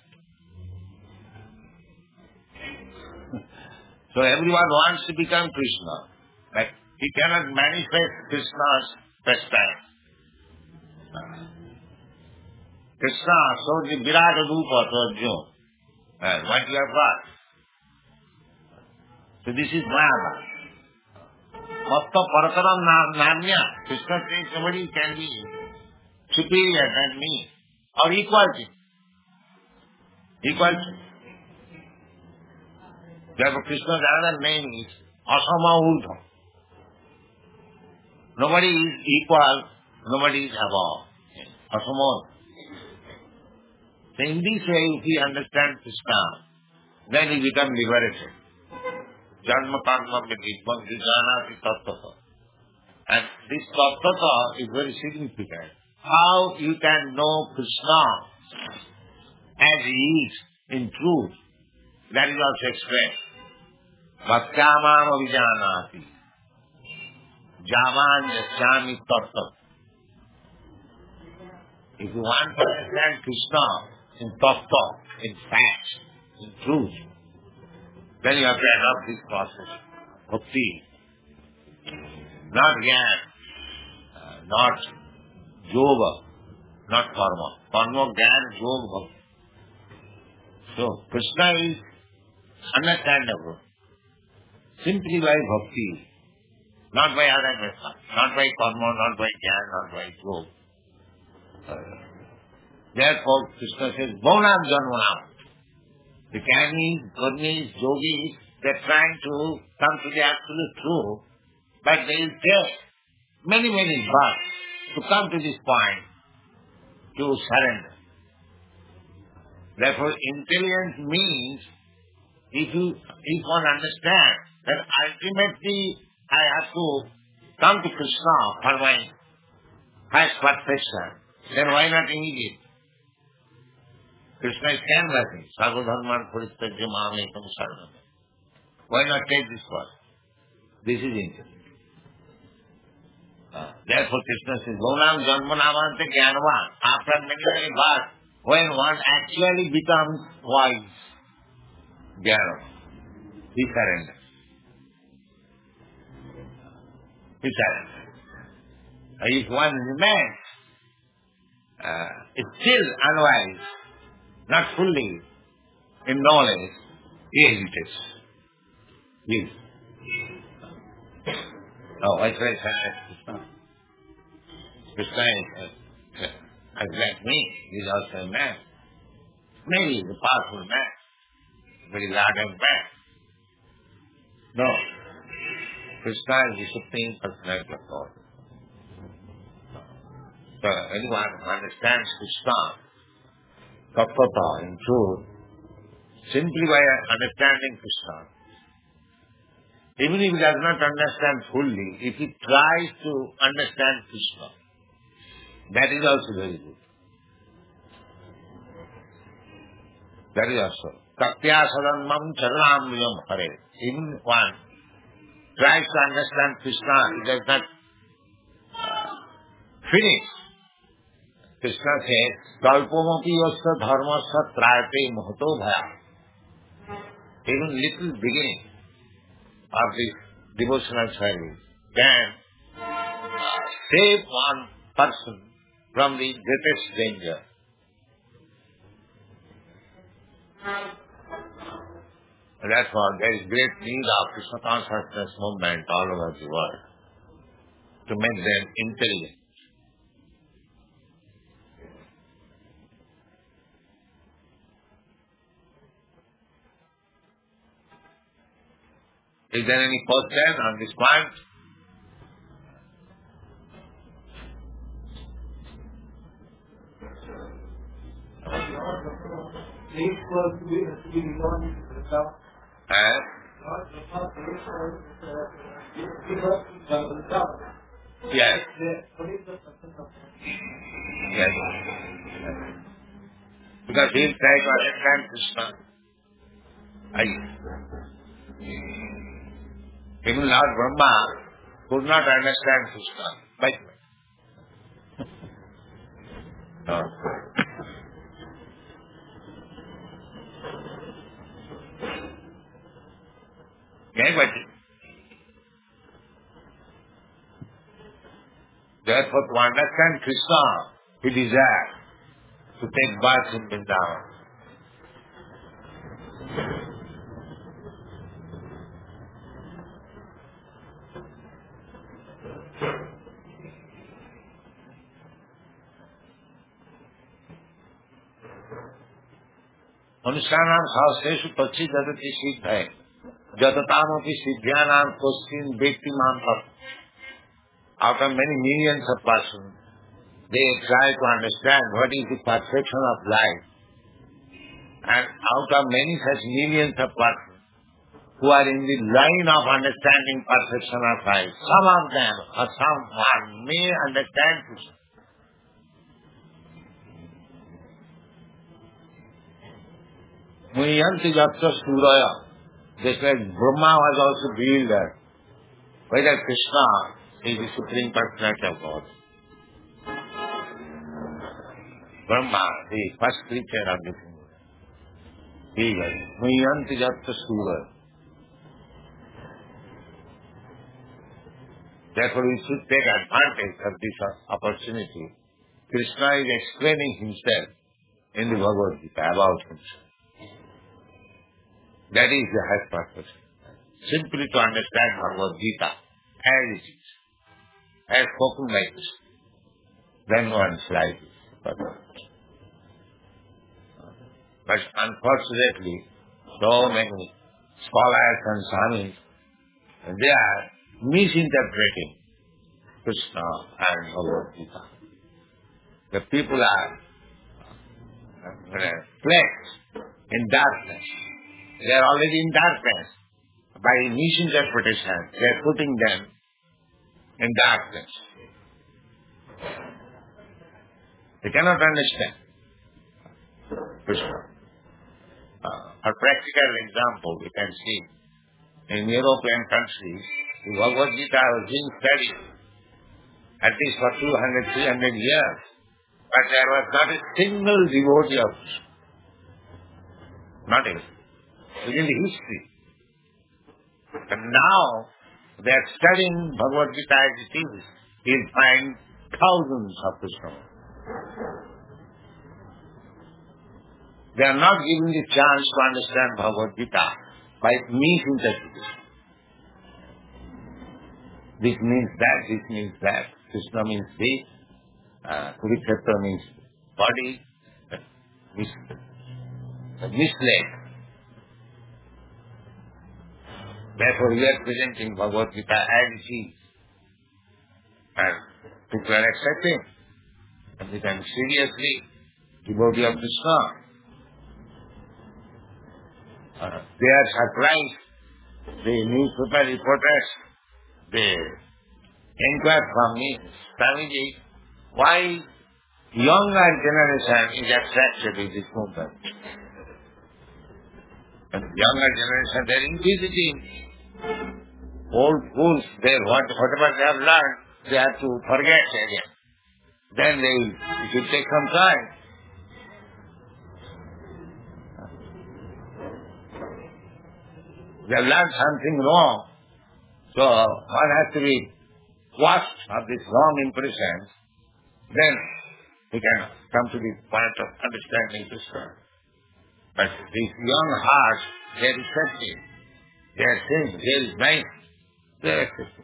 A: So everyone wants to become Krishna. But he cannot manifest Krishna's pastime. Krishna showed the Virata Rupa to Arjuna. And what you have got? So this is Maya. Matta Parataram Namya. Krishna says somebody can be superior than me. Or equal to me. Equal to me. Therefore Krishna's another name is Asama Urdha. Nobody is equal, nobody is above. Asama. So in this way, if we understand Krishna, then we become liberated. Janma karma vidbam vijanati tattva. And this tattva is very significant. How you can know Krishna as he is in truth, that is also explained. Bhaktyamam avijanati. Jaman yasami tattva. If you want to understand Krishna in tattva, in facts, in truth, then you have to adopt this process. Bhakti. Not jnana, uh, not yoga, not karma. Karma, jnana, yoga, bhakti. So, Krishna is understandable simply by bhakti, not by other methods, not by karma, not by jnana, not by yoga. Uh, therefore, Krishna says, Bhaunam Janmanam. The Jnanis, Gurnis, Yogis, they are trying to come to the absolute truth, But they will take many, many births to come to this point, to surrender. Therefore, intelligence means, if you if one understands that ultimately I have to come to Krishna for my highest perfection, then why not immediate? Krishna is canvassing. Sarva dharman parityajya mamekam saranam. Why not take this first? This is intelligence. Uh, therefore Krishna says, Gaunam janmanamante jnanavan. After many, many births, when one actually becomes wise, jnanavan, he surrenders. He surrenders. Uh, if one remains uh, is still unwise, not fully in knowledge, he hesitates. Yes. Oh, I try to Krishna is uh, like me. He is also a man. Maybe he is a powerful man, very large and man. No. Krishna is the Supreme Personality of God. So anyone who understands Krishna, Tattva, in truth, simply by understanding Krishna, even if he does not understand fully, if he tries to understand Krishna, that is also very good. That is also. Taktya sadanmam charanamriyam hare. Even one tries to understand Krishna, he does not uh, finish. Krishna says, kalpomapi yasya dharmasya trayate mahato bhaya. Even little beginning of this devotional service can uh, save one person from the greatest danger. Therefore, there is great need of Krishna consciousness movement all over the world to make them intelligent. Is there any question on this point? And? Yes. Yes. Because he is trying to understand Krishna. Even Lord Brahma could not understand Krishna. By no. Anybody. Therefore, to understand Krishna, he desires to take birth in Vrindavan. अनुष्ठानाम शास्त्रेषु पक्षी जगति सिद्ध है जततामपि सिद्ध्यानाम क्वचिन व्यक्ति मान पर. After many millions of persons, they try to understand what is the perfection of life. And out of many such millions of persons who are in the line of understanding perfection of life, some of them or someone may understand Krishna. Muyanti Yatra Suraya, just like Brahma was also revealed that whether Krishna is the Supreme Personality of God. Brahma, the first creature of the universe. He was Muyanti Yatra Suraya. Therefore we should take advantage of this opportunity. Krishna is explaining himself in the Bhagavad Gita about himself. That is the highest purpose. Simply to understand Bhagavad Gita as it is, as spoken by Krishna. Then one's life is perfect. But unfortunately, so many scholars and swamis, they are misinterpreting Krishna and Bhagavad Gita. The people are uh, flexed in darkness. They are already in darkness. By misinterpretation, they are putting them in darkness. They cannot understand Krishna. Uh, a practical example we can see in European countries, the Bhagavad Gita was being studied at least for two hundred, three hundred years, but there was not a single devotee of Krishna. Not a within the history. And now they are studying Bhagavad Gita as it is. You'll find thousands of Krishna. They are not given the chance to understand Bhagavad Gita by misinterpretation. This means that, this means that. Krishna means this, uh, Kurukshetra means body, uh, mis- uh, misled. Therefore we are presenting Bhagavad Gita as it is. And people are accepting. And we can seriously devotee of Krishna. Uh, they are surprised. The newspaper reporters, they inquire from me, Swamiji, why younger generation is attracted with this movement? And younger generation, they are inquisitive. Old fools, they what, whatever they have learned, they have to forget again. Then they will, it will take some time. They have learned something wrong. So one has to be washed of this wrong impressions. Then we can come to the point of understanding Krishna. But these young hearts, they are receptive. They are saying, there is nice. They are accepting.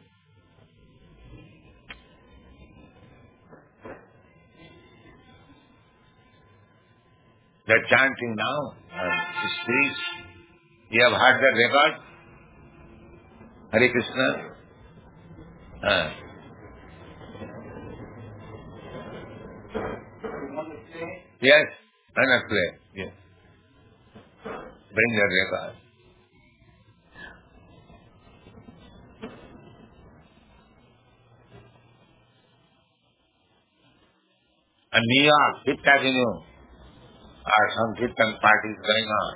A: They are chanting now. And the streets. You have heard the record? Hare Krishna. Uh. Yes, I'm not play. Yes. Bring the record. And New York, Fifth Avenue, are some Kirtan parties going on.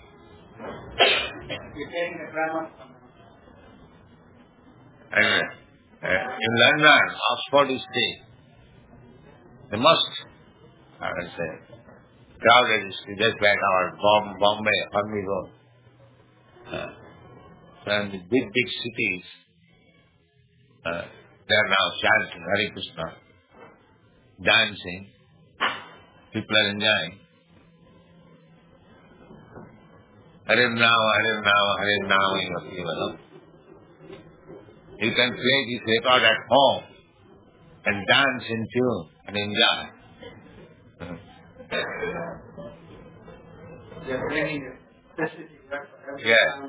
A: And uh, in London, Oxford is state. The most, I will say, crowded is just like our Bom- Bombay, Harmony Road. Uh, so in the big, big cities, uh, they are now chanting Hare Krishna, dancing, people are enjoying. Hare Nama, Hare Nama, Hare Nama, you know. You can play this record at home and dance in tune and enjoy. Yeah.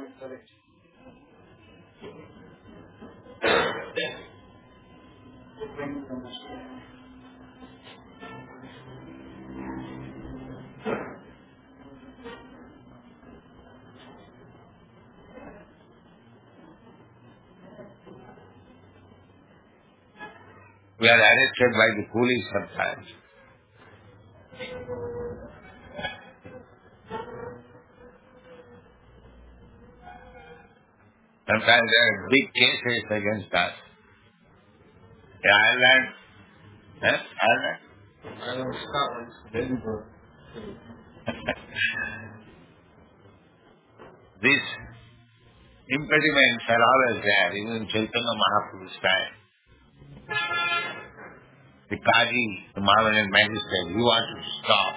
A: We are arrested by the police sometimes. Sometimes there are big cases against us. In Ireland, eh? Ireland?
B: Ireland, Scotland, Edinburgh.
A: These impediments are always there, even in Chaitanya Mahaprabhu's time. The Kaji, the Mahaviran magistrate, he wanted to stop.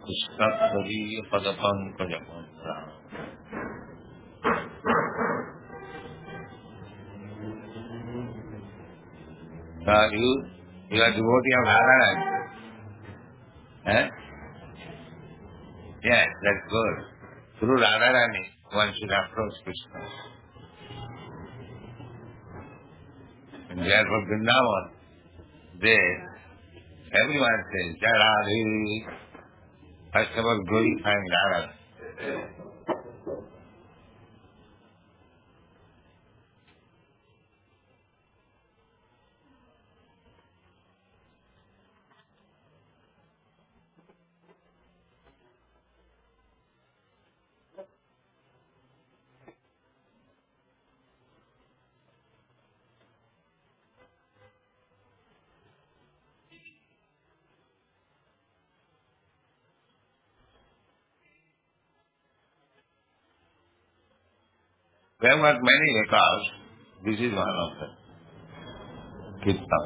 A: Krishna Tariya Padapankajam. So you, you are devotee of Radharani. Eh? Yes, that's good. Through Radharani, one should approach Krishna. And therefore Vrindavan, there, everyone says, Jai Radhe, first of all glorifying Radha. There were many records. This is one of them. Kirtan.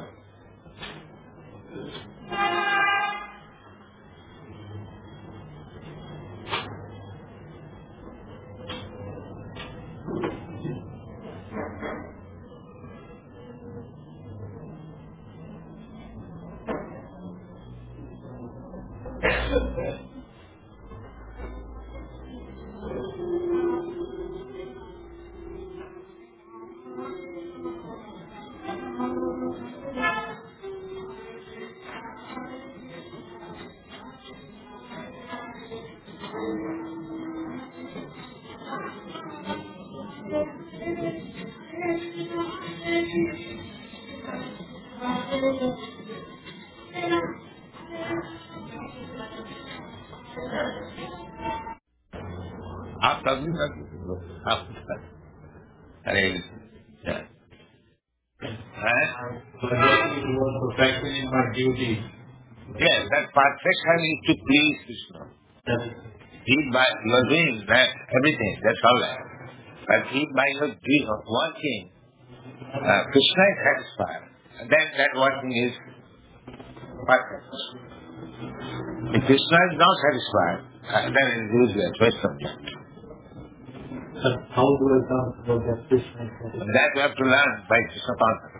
A: आप कभी तक आप अरे
C: perfecting my duty.
A: Yes, that perfection is to please Krishna. He by you are doing that everything, that's all right. But he by your doing of working, uh, Krishna is satisfied. And then that working is perfect. If Krishna is not satisfied, uh, then it is useless, waste of time.
C: So how do I come to know that Krishna is satisfied?
A: That you have to learn by Krishna consciousness.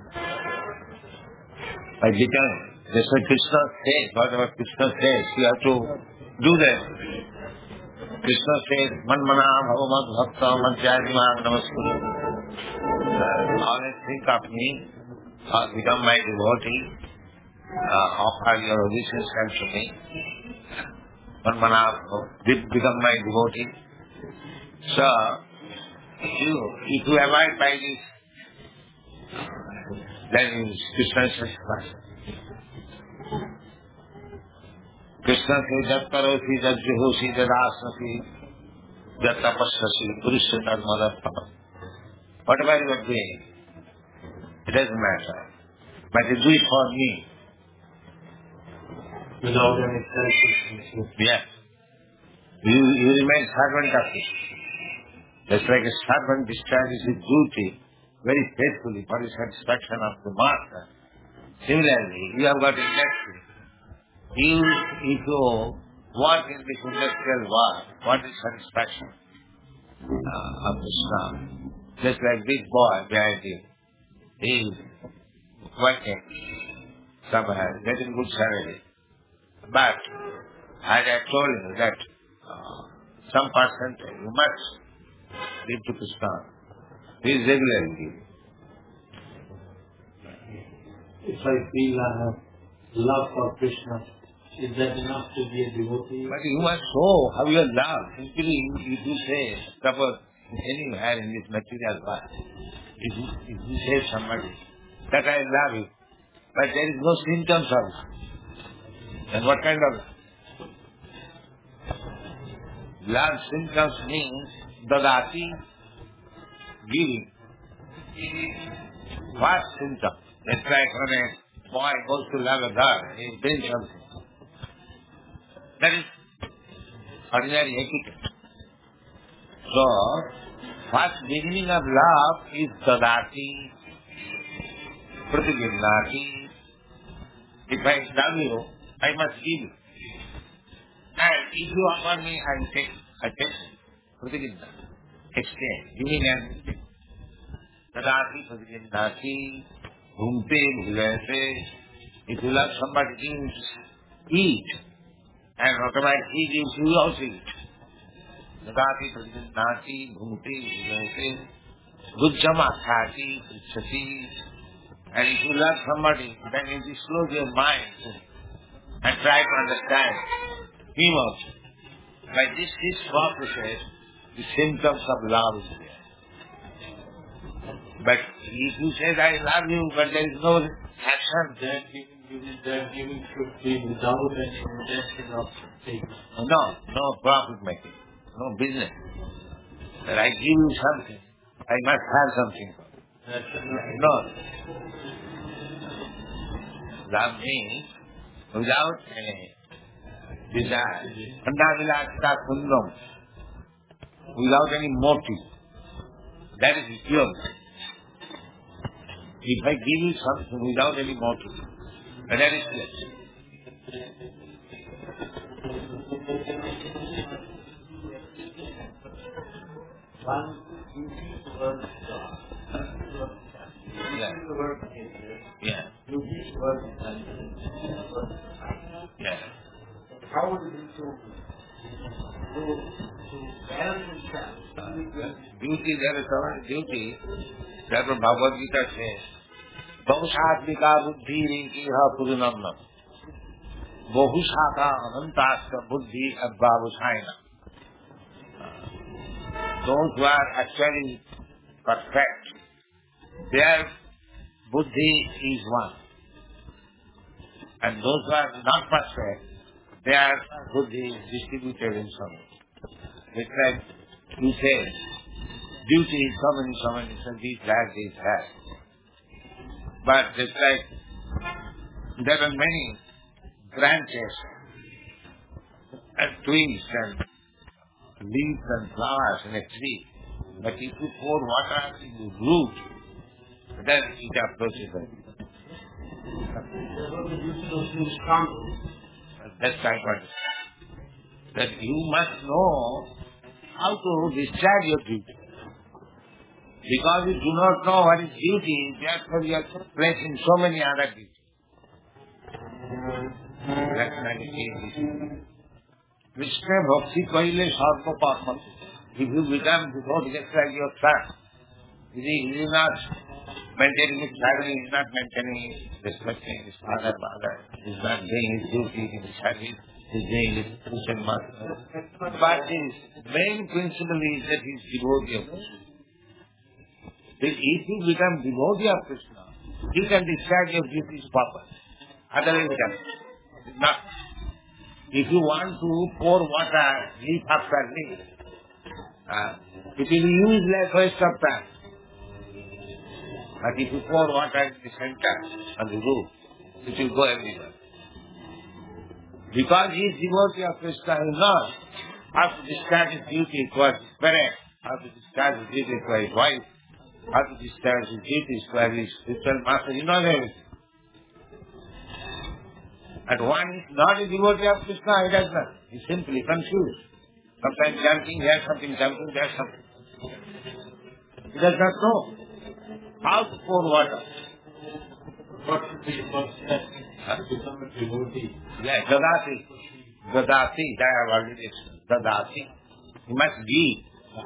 A: By becoming. That's what Krishna says, whatever Krishna says, you have to do that. Krishna says, Manmana Bhavamat Bhakta Madhyadimang Namaskuru. Always think of me, or become my devotee, uh, offer your obeisance to me. Manmana, become my devotee. So, you, if you abide by this, then Krishna is satisfied. Krishna says, Jat karosi, jat juhosi, jat asnasi, jat tapassasi, purusha narmadappa. Whatever you are doing, it doesn't matter. But you do it for me.
C: Without any selfishness.
A: Yes. You, you remain servant of it. Just like a servant discharges his duty very faithfully for the satisfaction of the master. Similarly, you have got industry. You, if you work in this industrial world, what is satisfaction uh, of Krishna? Just like this boy behind you. He is working somewhere, getting good salary. But, as I told you that uh, some percentage you must give to Krishna. He is regularly giving.
C: If I feel I have love for Krishna, is that enough to be a devotee?
A: But you must show how you love. Simply you, you do say, suppose anywhere in this material world, if you, if you say somebody that I love you, but there is no symptoms of it, then what kind of love? Love symptoms means dadati, giving. What symptom? That's like when a boy goes to love a girl, he brings something. That is ordinary etiquette. So, first beginning of love is dadati, pratiginnati. If I love you, I must give you. if you offer me, I will take, I take Pratiginda. Exchange, giving and taking. Tadati Pratigindati, Bhumte Bhulete. If you love somebody, gives, eat. And automatically he gives you also eat. Tadati Pratigindati, Bhumte Bhulete. Gujjama Thati, Prichati. And if you love somebody, then you disclose your mind and try to understand him also. By this, this process, the symptoms of love is there. But if you say, I love you, but there is no action,
C: That giving, giving, that giving should be without any intention of taking.
A: no, no profit making, no business. That I give you something, I must have something.
C: That should not be.
A: No. Love means without any desire. Andavilasta kundam. Without any motive. That is pure. If I give you something without any motive, that is flesh.
C: One duty towards God.
A: Yeah.
C: Towards nature.
A: Yeah.
C: Duty towards nature.
A: Yeah.
C: How would it be to, to, to balance himself?
A: Duty, there is our duty. That's what Bhagavad Gita says. Bahushatmika buddhi rinkiha purunamnam. Bahushaka anantasya buddhi advavusaina. Those who are actually perfect, their buddhi is one. And those who are not perfect, their buddhi is distributed in some. It's like you say, duty is so many, so many, so these that, these that. But it's like, there are many branches and twigs and leaves and flowers in a tree. But if you pour water in the root, then it approaches them. That's right what it is. That you must know how to discharge your duty. Because you do not know what is duty, therefore you are placed in so many other duties. Krishna Bhakti Kaile Sarva Parma. If you become devotee just like your son, he is not maintaining his family, he is not maintaining, respecting his father, mother, he is not doing his duty in his service, he is doing his Christian master. But his main principle is that he is devotee of Krishna. If you become devotee of Krishna, he can discharge your duties properly. Otherwise he cannot. Not. If you want to pour water leaf after leaf, uh, it will be used like waste of time. But if you pour water in the center, on the roof, it will go everywhere. Because he is devotee of Krishna, he knows how to discharge his duty towards his parents, how to discharge his duty towards his wife, how to discharge his duties towards his spiritual master, he knows everything. And one is not a devotee of Krishna, he does not. He is simply confused. Sometimes jumping here, something jumping there, something. He does not know how to pour water.
C: What should be the first step to become a devotee?
A: Yeah, Dadati. Dadati, that I have already explained. Dadati. He must give.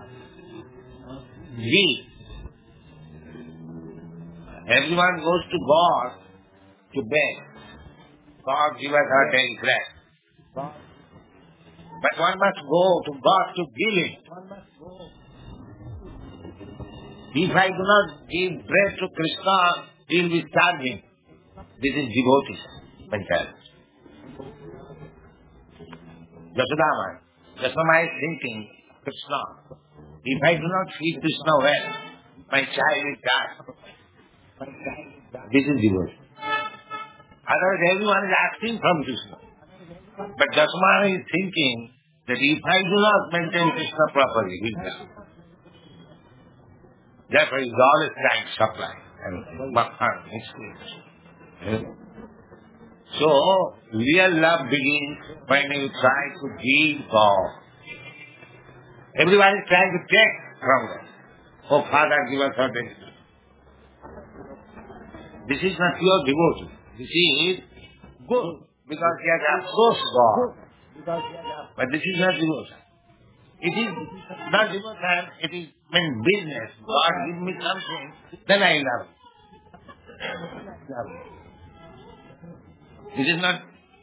A: Give. Everyone goes to God to beg. God give us our daily bread. But one must go to God to give it. If I do not give bread to Krishna, he will be starving. This is devotee mentality. Yasodama. Yasodama is thinking, Krishna, if I do not feed Krishna well, my child will die. This is devotee. Otherwise everyone is asking from Krishna. But Yasodama is thinking that if I do not maintain Krishna properly, he will die. Therefore he is always trying to supply and work hard. So, real love begins when you try to give God. Everyone is trying to take from God. Oh, Father, give us something. This is not pure devotion. This is good, because he has approached God. But this is not devotion. It is not devotion, it is mean business. God give me something, then I love it. It is not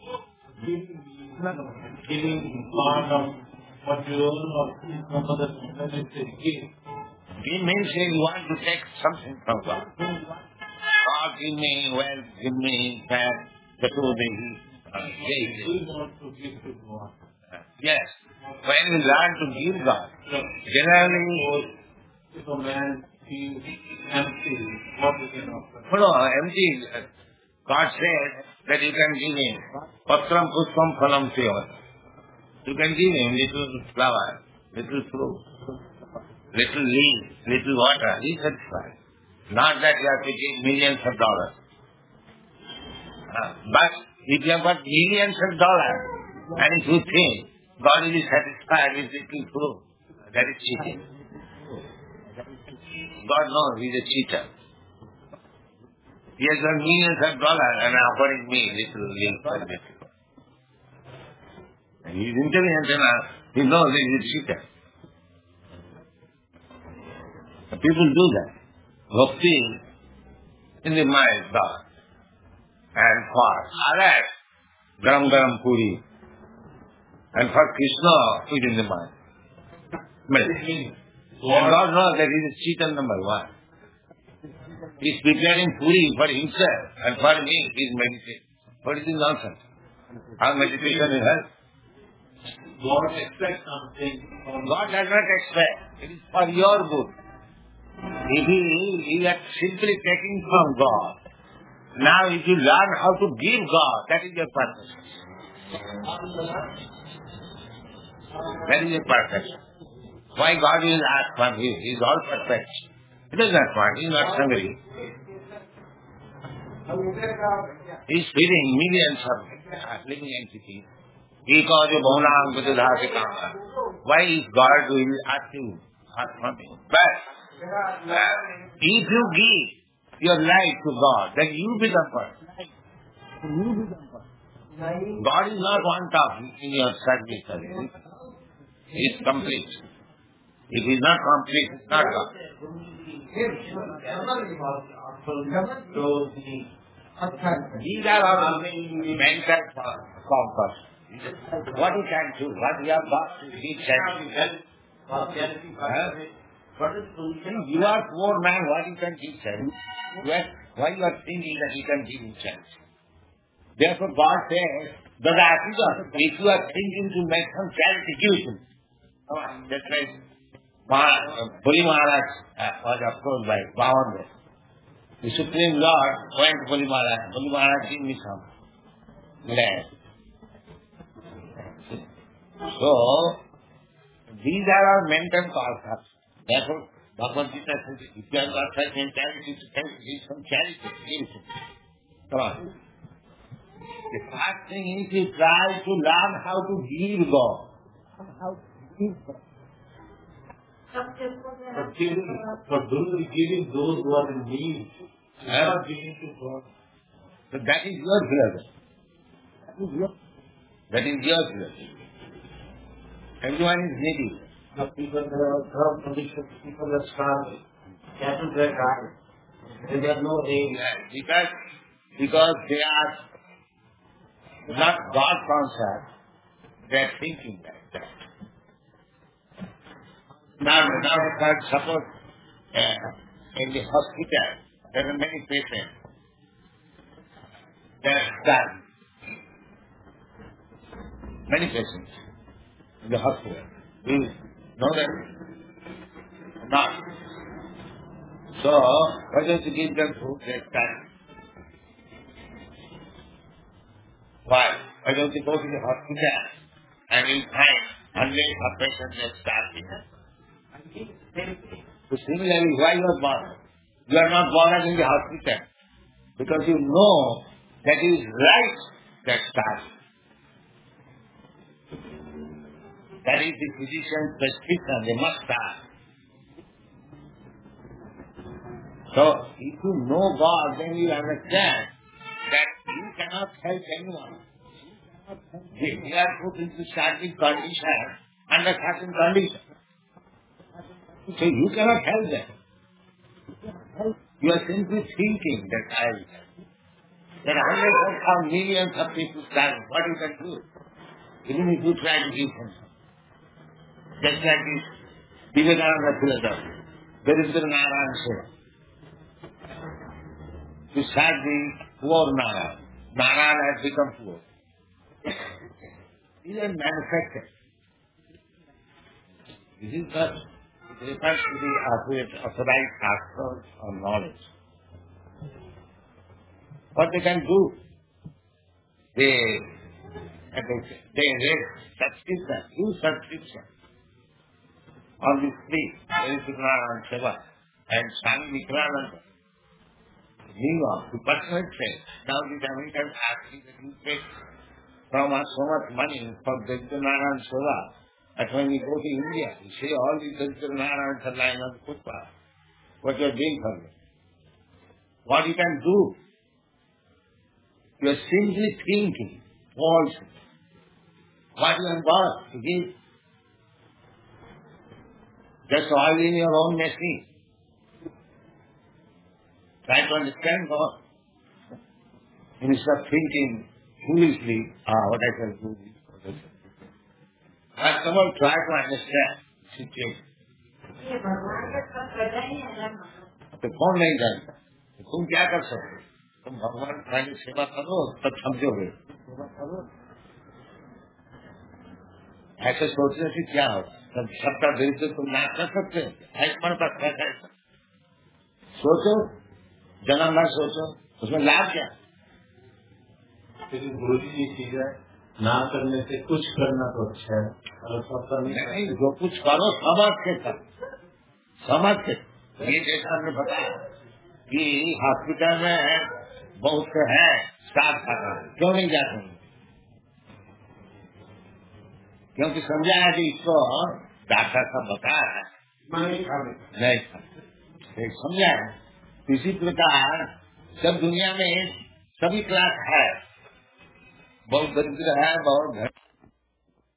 C: giving part of what you own or some other thing.
A: It means you want to take something from God. God give me wealth, give me fat, the two things.
C: We want to give to God.
A: Yes. When we learn to give God, generally,
C: if a man feels empty, what we can offer?
A: no, no, empty. God said that you can give him patram pushpam phalam seva. You can give him little flower, little fruit, little leaf, little water. He is satisfied. Not that you have to give millions of dollars. Uh, but if you have got millions of dollars, and if you think God will be satisfied with little fruit, that is cheating. God knows he is a cheater. He has got millions of dollars and offering me little leaf and little. And he is intelligent enough, he knows he is a cheater. People do that. Bhakti in the mind, God. And for others, garam garam puri. And for Krishna, food in the mind. And God knows that he is cheater number one. He is preparing puri for himself, and for me he is meditating. What is this nonsense? How meditation will help?
C: God expects something from
A: God does not expect. It is for your good. If he is simply taking from God, now if you learn how to give God, that is your purpose. That is your purpose. Why God will ask from you? He is all perfect. He does not want. He is not hungry. He is feeding millions of living entities. Eka jo bhaunam vidudhati kama. Why is God will ask you? Ask from you. But if you give your life to God, then you become perfect. God is not one top in your service. He is complete. If he is not complete, he is not God. These are all mental compass. What you can do, what you have got to be said. You are poor man, what you can give chance? Why you are thinking that you can give him chance? Therefore God says, if you are thinking to make some charity, give him. Just like Bali Maharaj was approached by Bhavan. The Supreme Lord went to Bali Maharaj. Bali Maharaj, give me some land. So, these are our mental concepts. Therefore, Bhagavad Gita says, if you have got such mentality, to give some charity, give it. Come on. The first thing is to try to learn how to give God. How to give God.
C: For giving, for doing, giving those who are in need, not giving to God.
A: So that is your philosophy. That is your philosophy. Everyone is needy.
C: The people that are drug conditions, people that are starving, cattle that die, and they have no aim.
A: Because, because they are not God conscious, they are thinking like that. Now, now suppose uh, in the hospital, there are many patients. They are starving. Many patients in the hospital. You know that? Not. So, why don't you give them food? They starve. Why? Why don't you go to the hospital and you find hundreds of patients that starving? So similarly, why you are bothered? You are not bothered in the hospital because you know that is right, that starts. That is the physician's prescription, they must start. So, if you know God, then you understand that you cannot help anyone. We are put into certain condition, under certain condition. So you cannot help them. You are simply thinking that I will help. There are hundreds of millions of people starving. What you can do? Even if you try to give them. Just like this Vivekananda philosophy. There is the Narayana Seva. To serve the poor Narayana. Narayana has become poor. These are manufactured. This is what it refers to the authorized aspects of knowledge. What they can do? They, they raise subscription, huge subscription on this plea. There is Vivekananda Seva and Swami Vivekananda. New York, the personal trade. Now the Americans asking that you take from us so much money for Vivekananda Seva. And when we go to India, we see all these Vivekananda are lying on the footpath. What you are doing for them? What you can do? You are simply thinking false. What you have got to give? Just oil in your own machine. Try to understand God. Instead of thinking foolishly, ah, what I can do this, what I can do. But someone try to understand the situation. तो कौन नहीं जानता? तुम क्या कर सकते? तुम भगवान की सेवा करो तब समझोगे। सेवा करो। ऐसे सोचने से क्या होगा? तब सबका दिल से तुम ना कर सकते? ऐसा पर कैसा? सोचो, जन्म ना सोचो, उसमें लाभ क्या?
C: लेकिन गुरु जी ये चीज है, ना करने से कुछ करना तो अच्छा है, और सब करने
A: नहीं, जो कुछ करो समझ के करो, समझ के। ये जैसा हमने बताया कि हॉस्पिटल में बहुत से है स्टाफ कर रहा है, क्यों नहीं जाते? क्योंकि समझा है कि इसको डॉक्टर सब बताया है, नहीं समझा है। इसी प्रकार सब दुनिया में सभी क्लास है, बहुत दरिद्र है, बहुत